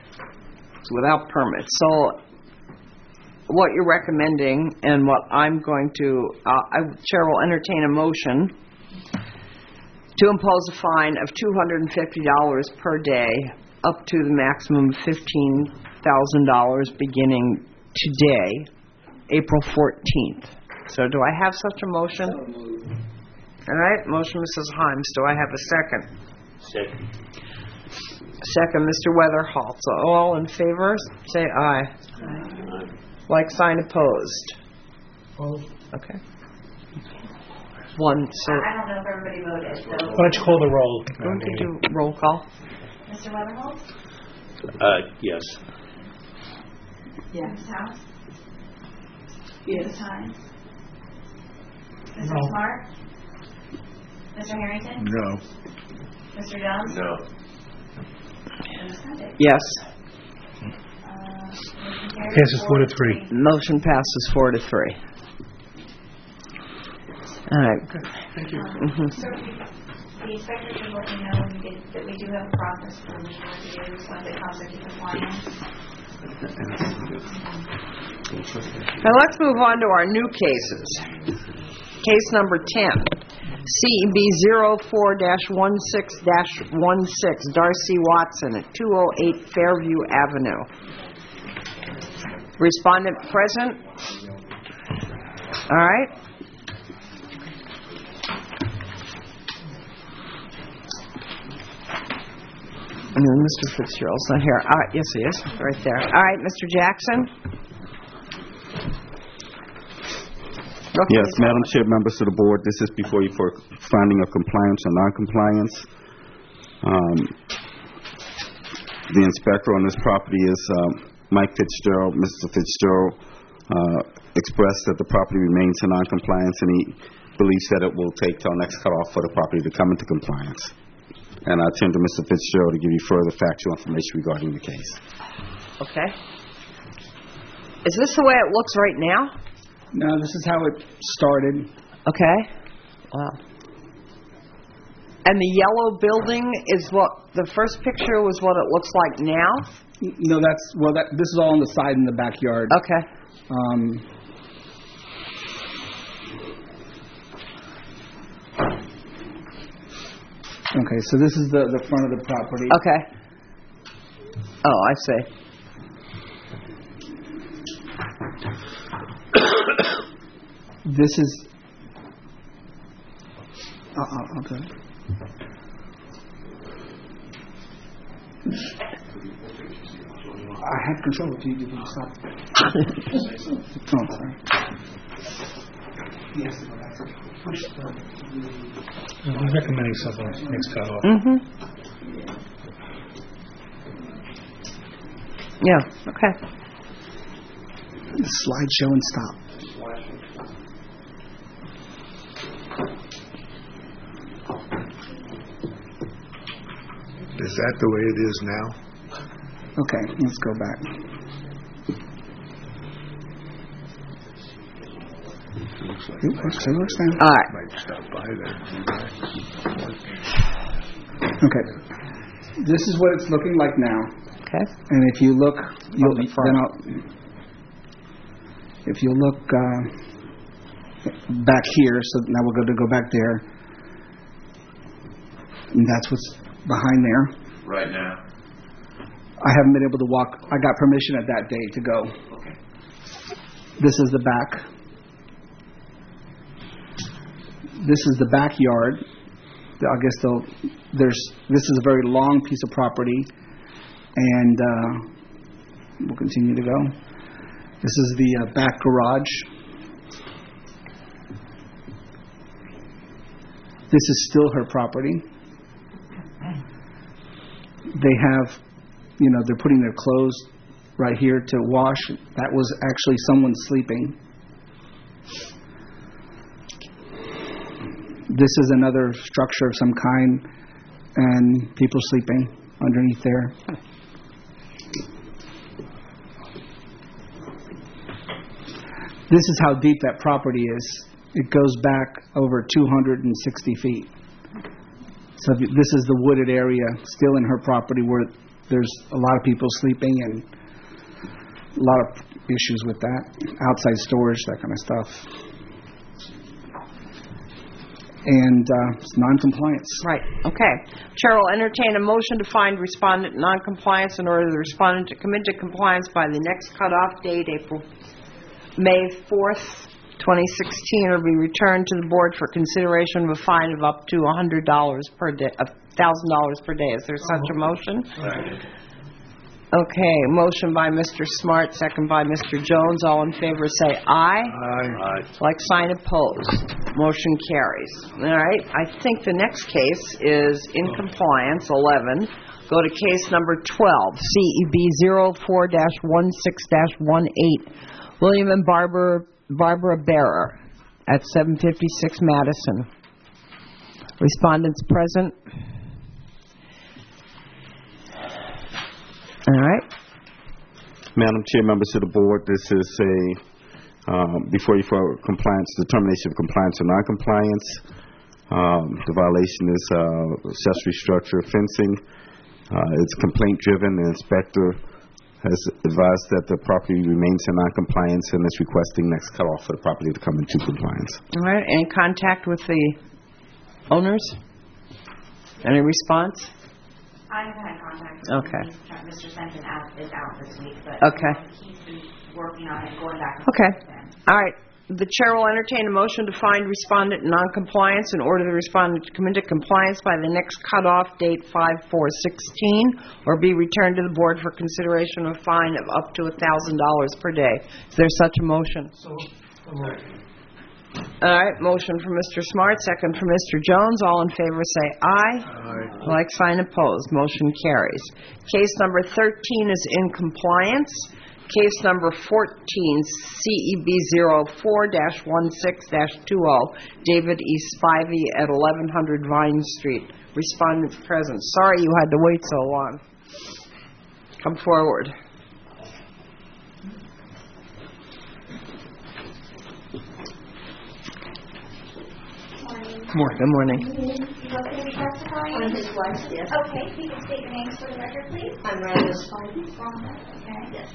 So what you're recommending and what I'm going to, Chair will entertain a motion to impose a fine of $250 per day up to the maximum of $15,000 beginning today, April 14th. So do I have such a motion? All right, motion, Mrs. Himes. Do I have a second? Second. Second, Mr. Weatherholt. So all in favor, say aye. Aye. Like sign opposed. Okay. One, so. I don't know if everybody voted. So. Why don't you call the roll? Going to do roll call. Mr. Weatherholt? Yes. Yes. Mrs. House? Yes. Mrs. Hines? Mr. No. Smart? Mr. Harrington? No. Mr. Jones? No. And Ms. Condit? Yes. Passes 4-3. Motion passes 4-3. All right. Thank you. So the inspector should let you know that we do have a process for legal reviews when it comes to compliance. Now let's move on to our new cases. Case number 10, CEB 04-16-16, Darcy Watson at 208 Fairview Avenue. Respondent present? All right. And then Mr. Fitzgerald's not here. All right, yes, he is. Right there. All right, Mr. Jackson. Yes, Madam Chair, members of the board, this is before you for finding of compliance or non-compliance. The inspector on this property is Mike Fitzgerald. Mr. Fitzgerald expressed that the property remains in non-compliance, and he believes that it will take till next cutoff for the property to come into compliance. And I turn to Mr. Fitzgerald to give you further factual information regarding the case. Okay. Is this the way it looks right now? No, this is how it started. Okay. Wow. And the yellow building is what the first picture was. What it looks like now. No, this is all on the side in the backyard. Okay. Okay, so this is the front of the property. Okay. Oh, I see. This is. Okay. I have control. Do you stop? Oh, sorry. Yes. I'm recommending something next cutoff. Yeah. Okay. Slideshow and stop. Is that the way it is now? Okay, let's go back. It works now. All right. Might stop by there. Okay. This is what it's looking like now. Okay. And if you look, if you look back here, so now we're going to go back there. And that's what's behind there. Right now? I haven't been able to walk. I got permission at that day to go. Okay. This is the back. This is the backyard. I guess this is a very long piece of property, and we'll continue to go. This is the back garage. This is still her property. They have, they're putting their clothes right here to wash. That was actually someone sleeping. This is another structure of some kind, and people sleeping underneath there. This is how deep that property is. It goes back over 260 feet. So this is the wooded area still in her property where there's a lot of people sleeping and a lot of issues with that. Outside storage, that kind of stuff. And it's noncompliance. Right. Okay. Chair will entertain a motion to find respondent noncompliance in order the respondent to come into compliance by the next cutoff date, May 4th, 2016, or be returned to the board for consideration of a fine of up to $100 per day, $1,000 per day. Is there such a motion? Second. Okay. Motion by Mr. Smart, second by Mr. Jones. All in favor say aye. Aye. Like sign opposed. Motion carries. All right. I think the next case is in compliance, 11. Go to case number 12, CEB 04-16-18. William and Barbara Bearer at 756 Madison. Respondents present. All right. Madam Chair, members of the board, this is before you for compliance, determination of compliance or non-compliance. The violation is accessory structure fencing. It's complaint driven. The inspector has advised that the property remains in non-compliance and is requesting next cutoff for the property to come into compliance. All right. Any contact with the owners? Any response? I haven't had contact. Okay. Mr. Fenton is out this week, but he's been working on it, going back and forth with them. All right. The chair will entertain a motion to find respondent in noncompliance and order the respondent to come into compliance by the next cutoff date, 5/4/16, or be returned to the board for consideration of a fine of up to $1,000 per day. Is there such a motion? All right. Motion from Mr. Smart, second from Mr. Jones. All in favor say aye. Aye. Like sign opposed. Motion carries. Case number 13 is in compliance. Case number 14, CEB 04-16-20, David E. Spivey at 1100 Vine Street. Respondents present. Sorry you had to wait so long. Come forward. Good morning. Good morning. You want to testify? I'm his wife, yes. Okay, you can state your names for the record, please. I'm Rhonda Spivey. Okay. Yes.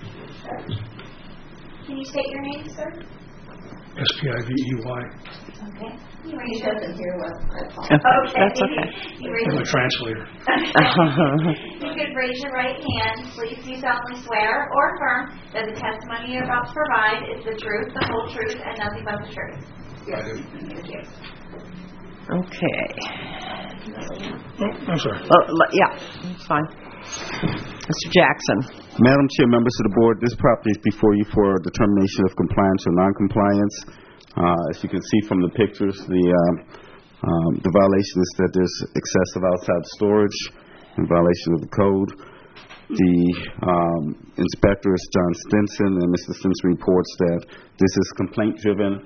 Can you state your name, sir? Spivey. Okay. You He doesn't hear well. I apologize. Okay. That's okay. I'm a translator. You can raise your right hand. Please do solemnly swear or affirm that the testimony you're about to provide is the truth, the whole truth, and nothing but the truth. Yes. Thank you. Okay. I'm sorry. Yeah, that's fine. Mr. Jackson. Madam Chair, members of the board, this property is before you for determination of compliance or non-compliance. As you can see from the pictures, the violation is that there's excessive outside storage in violation of the code. The inspector is John Stinson, and Mr. Stinson reports that this is complaint-driven,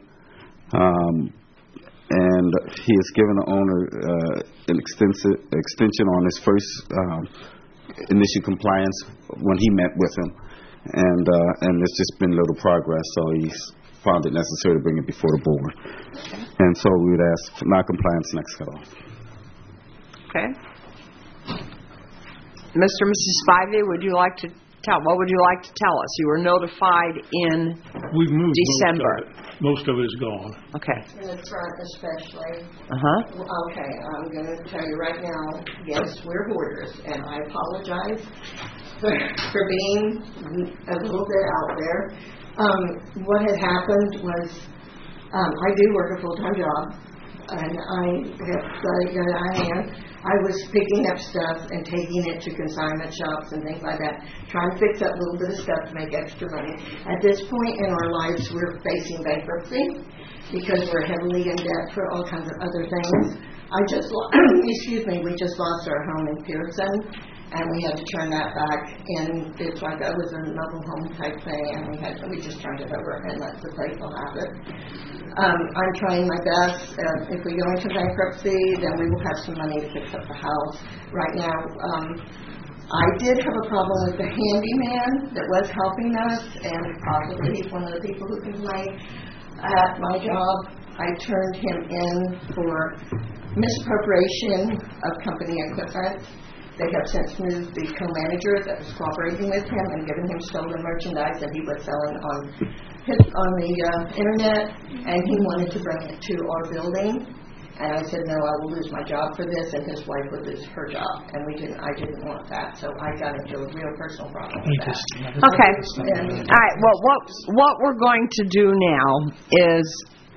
and he has given the owner an extension on his first initial compliance when he met with him, and there's just been little progress, so he's found it necessary to bring it before the board. And so we would ask for non-compliance next cutoff. Okay. Mr. and Mrs. Spivey, what would you like to tell us? You were notified in We've moved December. Most of it is gone. Okay. In the front especially. Uh-huh. Okay, I'm going to tell you right now, yes, we're hoarders, and I apologize for being a little bit out there. What had happened was I do work a full-time job, and I was picking up stuff and taking it to consignment shops and things like that, trying to fix up a little bit of stuff to make extra money. At this point in our lives, we're facing bankruptcy because we're heavily in debt for all kinds of other things. We just lost our home in Pearson, and we had to turn that back. And it's like it was a mobile home type thing, and we just turned it over and let the place will have it. I'm trying my best. If we go into bankruptcy, then we will have some money to fix up the house. Right now, I did have a problem with the handyman that was helping us, and possibly he's one of the people who complained. At my job, I turned him in for misappropriation of company equipment. They have since moved the co-manager that was cooperating with him and given him stolen merchandise that he was selling on the internet, and he wanted to bring it to our building. And I said, no, I will lose my job for this, and his wife would lose her job. And I didn't want that, so I got into a real personal problem with that. Okay. All right. Well, what we're going to do now is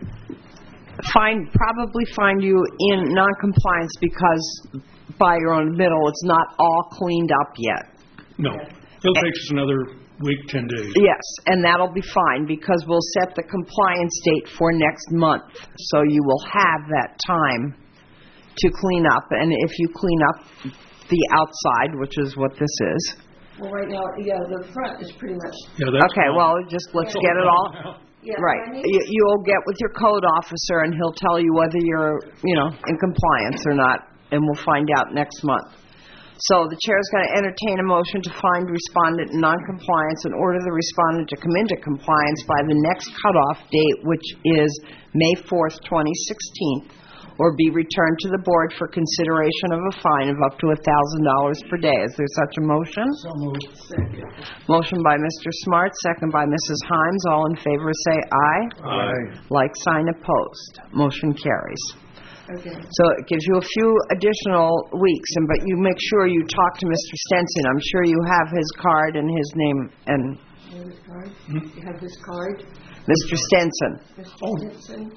probably find you in non-compliance because by your own admittal, it's not all cleaned up yet. No. It'll take us another week, 10 days. Yes, and that'll be fine because we'll set the compliance date for next month. So you will have that time to clean up. And if you clean up the outside, which is what this is. Well, right now, the front is pretty much... Okay, well, let's get it all... Yeah, right. You'll get with your code officer, and he'll tell you whether you're, in compliance or not, and we'll find out next month. So the chair is going to entertain a motion to find respondent in noncompliance and order the respondent to come into compliance by the next cutoff date, which is May 4th, 2016, or be returned to the board for consideration of a fine of up to $1,000 per day. Is there such a motion? So moved. Motion by Mr. Smart, second by Mrs. Himes. All in favor say aye. Aye. Like sign opposed. Motion carries. Okay. So it gives you a few additional weeks, but you make sure you talk to Mr. Stenson. I'm sure you have his card and his name and... His card? You have his card? Mr. Stenson. Mr. Stenson?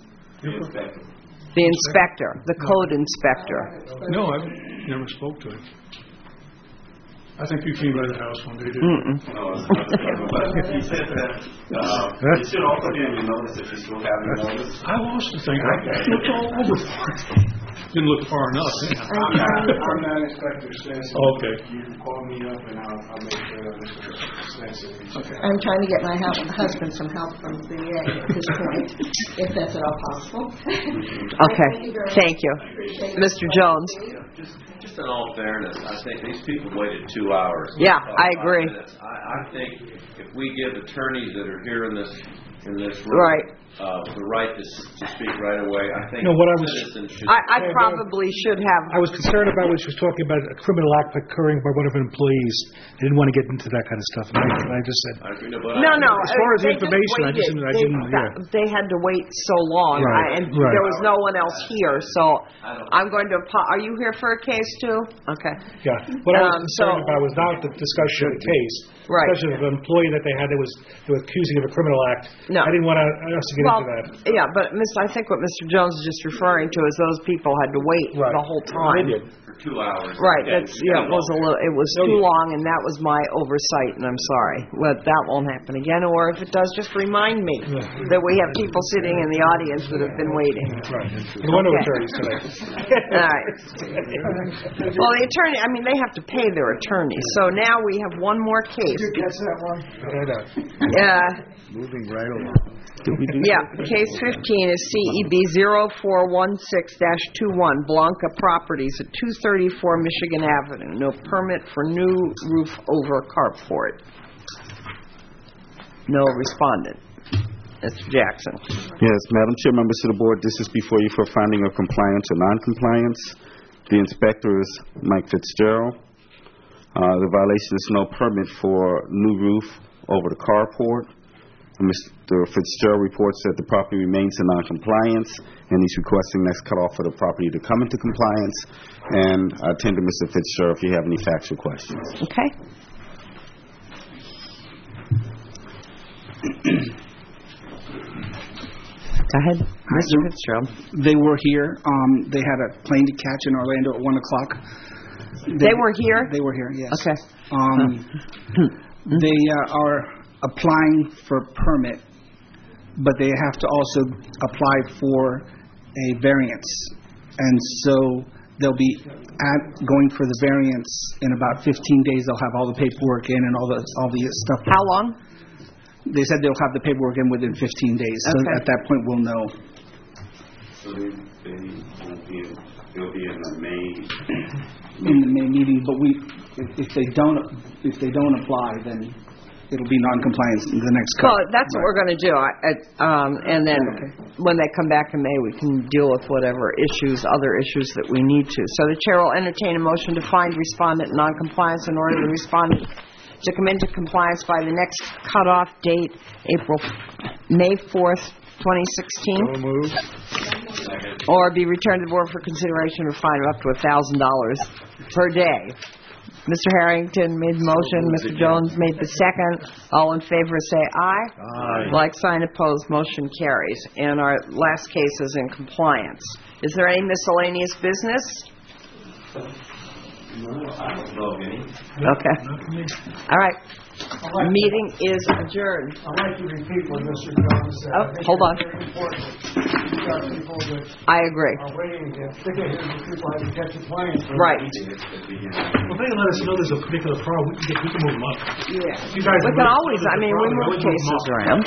The inspector, the code inspector. No, I never spoke to him. I think you came by the house one day, didn't you? He said that it should also be in your notice if you still have your notice. I lost the thing. I looked all over for it. Didn't look far enough. I'm not Inspector Stenson. Okay. You can call me up and I'll make sure that Mr. Stenson is okay. I'm trying to get my husband some help from the VA at this point, if that's at all possible. Okay. Thank you. Mr. Jones. Just in all fairness, I think these people waited 2 hours. Yeah, I agree. I think if we give attorneys that are here in this room right. The right to speak right away, I think citizens should... I probably should have... I was concerned about when she was talking about a criminal act occurring by one of her employees. I didn't want to get into that kind of stuff. And I just said... No. As far as the information, I didn't... They had to wait so long, right. And there was no one else here, so I'm going to... Are you here for a case, too? Okay. Yeah. What I was concerned about was not the discussion of the case. Right. Discussion of an employee that they were accusing of a criminal act. No. I didn't want us to get into that. Yeah, but I think what Mr. Jones is just referring to is those people had to wait the whole time. They did. For 2 hours. Right. It was too long, and that was my oversight, and I'm sorry. Well, that won't happen again, or if it does, just remind me that we have people sitting in the audience that have been waiting. Right. There were no attorneys today. All right. Well, the attorney, they have to pay their attorneys. So now we have one more case. Did you catch that one? Moving right along. Yeah, case 15 is CEB 0416-21, Blanca Properties at 234 Michigan Avenue. No permit for new roof over carport. No respondent. Mr. Jackson. Yes, Madam Chair, members of the board, this is before you for finding of compliance or non-compliance. The inspector is Mike Fitzgerald. The violation is no permit for new roof over the carport. Mr. Fitzgerald reports that the property remains in noncompliance, and he's requesting next cutoff for the property to come into compliance. And I attend to Mr. Fitzgerald if you have any factual questions. Okay. Go ahead, Mr. Fitzgerald. They were here. They had a plane to catch in Orlando at 1 o'clock. They were here? They were here, yes. Okay. They are applying for permit, but they have to also apply for a variance. And so they'll be going for the variance in about 15 days. They'll have all the paperwork in and all the stuff. How long? They said they'll have the paperwork in within 15 days. So at that point, we'll know. So they'll be in the May. In the May meeting, but if they don't apply, then it'll be non-compliance in the next Well, that's what we're going to do. And then when they come back in May, we can deal with whatever other issues that we need to. So the chair will entertain a motion to find respondent non-compliance in order to respondent to come into compliance by the next cutoff date, May 4th, 2016. So moved. Or be returned to the board for consideration or fine of up to $1,000 per day. Mr. Harrington made the motion. Mr. Jones made the second. All in favor say aye. Aye. Like sign opposed, motion carries. And our last case is in compliance. Is there any miscellaneous business? No, I don't know of any. Okay. All right. Meeting is adjourned. I'd like to repeat what Mr. Jones said. Oh, hold on. It's very important. We've got people that I agree. are waiting to get here. People have to catch a plane. Right. Well, they let us know there's a particular problem. We can move them up. Yeah. You guys We can always, we move cases around.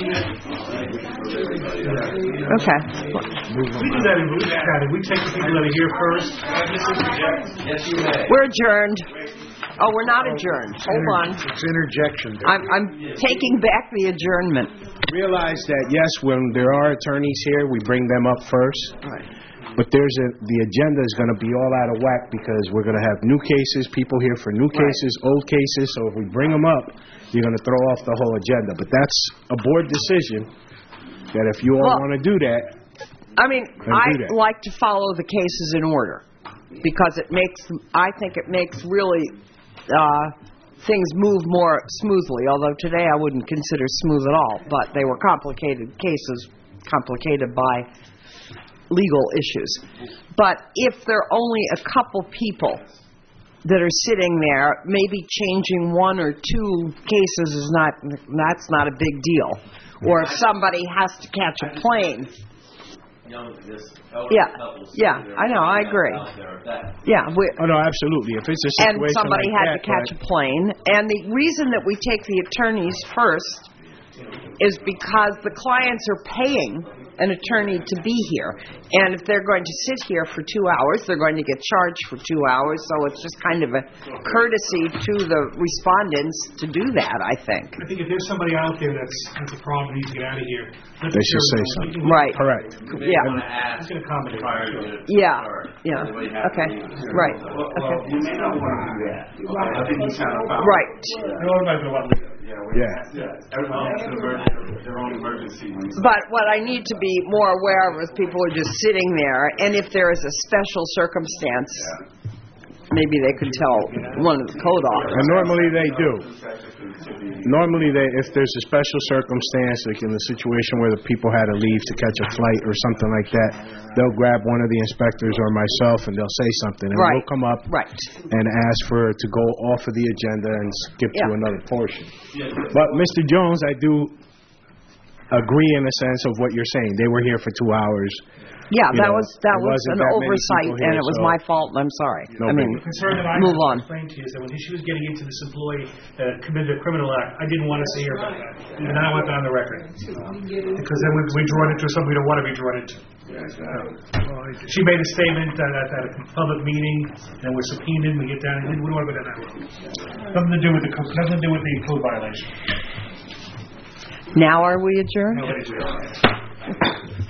Okay. We do that in Volusia County. We take the people that are here first. Yes, you may. We're adjourned. Oh, we're not adjourned. Hold on. It's interjection. I'm taking back the adjournment. Realize that, yes, when there are attorneys here, we bring them up first. Right. But the agenda is going to be all out of whack because we're going to have new cases, people here for new cases, old cases. So if we bring them up, you're going to throw off the whole agenda. But that's a board decision that if you all want to do that. I like to follow the cases in order because I think it makes really things move more smoothly. Although today I wouldn't consider smooth at all, but they were complicated cases, complicated by legal issues. But if there are only a couple people that are sitting there, maybe changing one or two cases that's not a big deal. Or if somebody has to catch a plane. Yeah, I know, I agree. Yeah. Oh, no, absolutely. If it's a situation and somebody like had to catch a plane. And the reason that we take the attorneys first is because the clients are paying an attorney to be here. And if they're going to sit here for 2 hours, they're going to get charged for 2 hours. So it's just kind of a courtesy to the respondents to do that, I think. I think if there's somebody out there that's a problem, needs to get out of here, they should say something. Right. Correct. Yeah. I'm going to comment. Yeah. Okay. Right. Well, you may not want to do that. I think he's kind of found. Right. Everyone has their own emergency. But what I need to be more aware of is people are just sitting there, and if there is a special circumstance, maybe they could tell one of the code officers. And normally they do. Normally, if there's a special circumstance, like in the situation where the people had to leave to catch a flight or something like that, they'll grab one of the inspectors or myself and they'll say something, and we'll come up and ask for it to go off of the agenda and skip to another portion. But Mr. Jones, I do agree in a sense of what you're saying. They were here for 2 hours. Yeah, that was an oversight, and it was my fault, and I'm sorry. The concern that I explained to you is that when she was getting into this employee that committed a criminal act, I didn't want to say her about that. And I went on the record. Because then we draw it into something we don't want to be drawn into. She made a statement at a public meeting, and we're subpoenaed, we get down, and we don't want to go down that road. Nothing to do with the code violation. Now are we adjourned? No,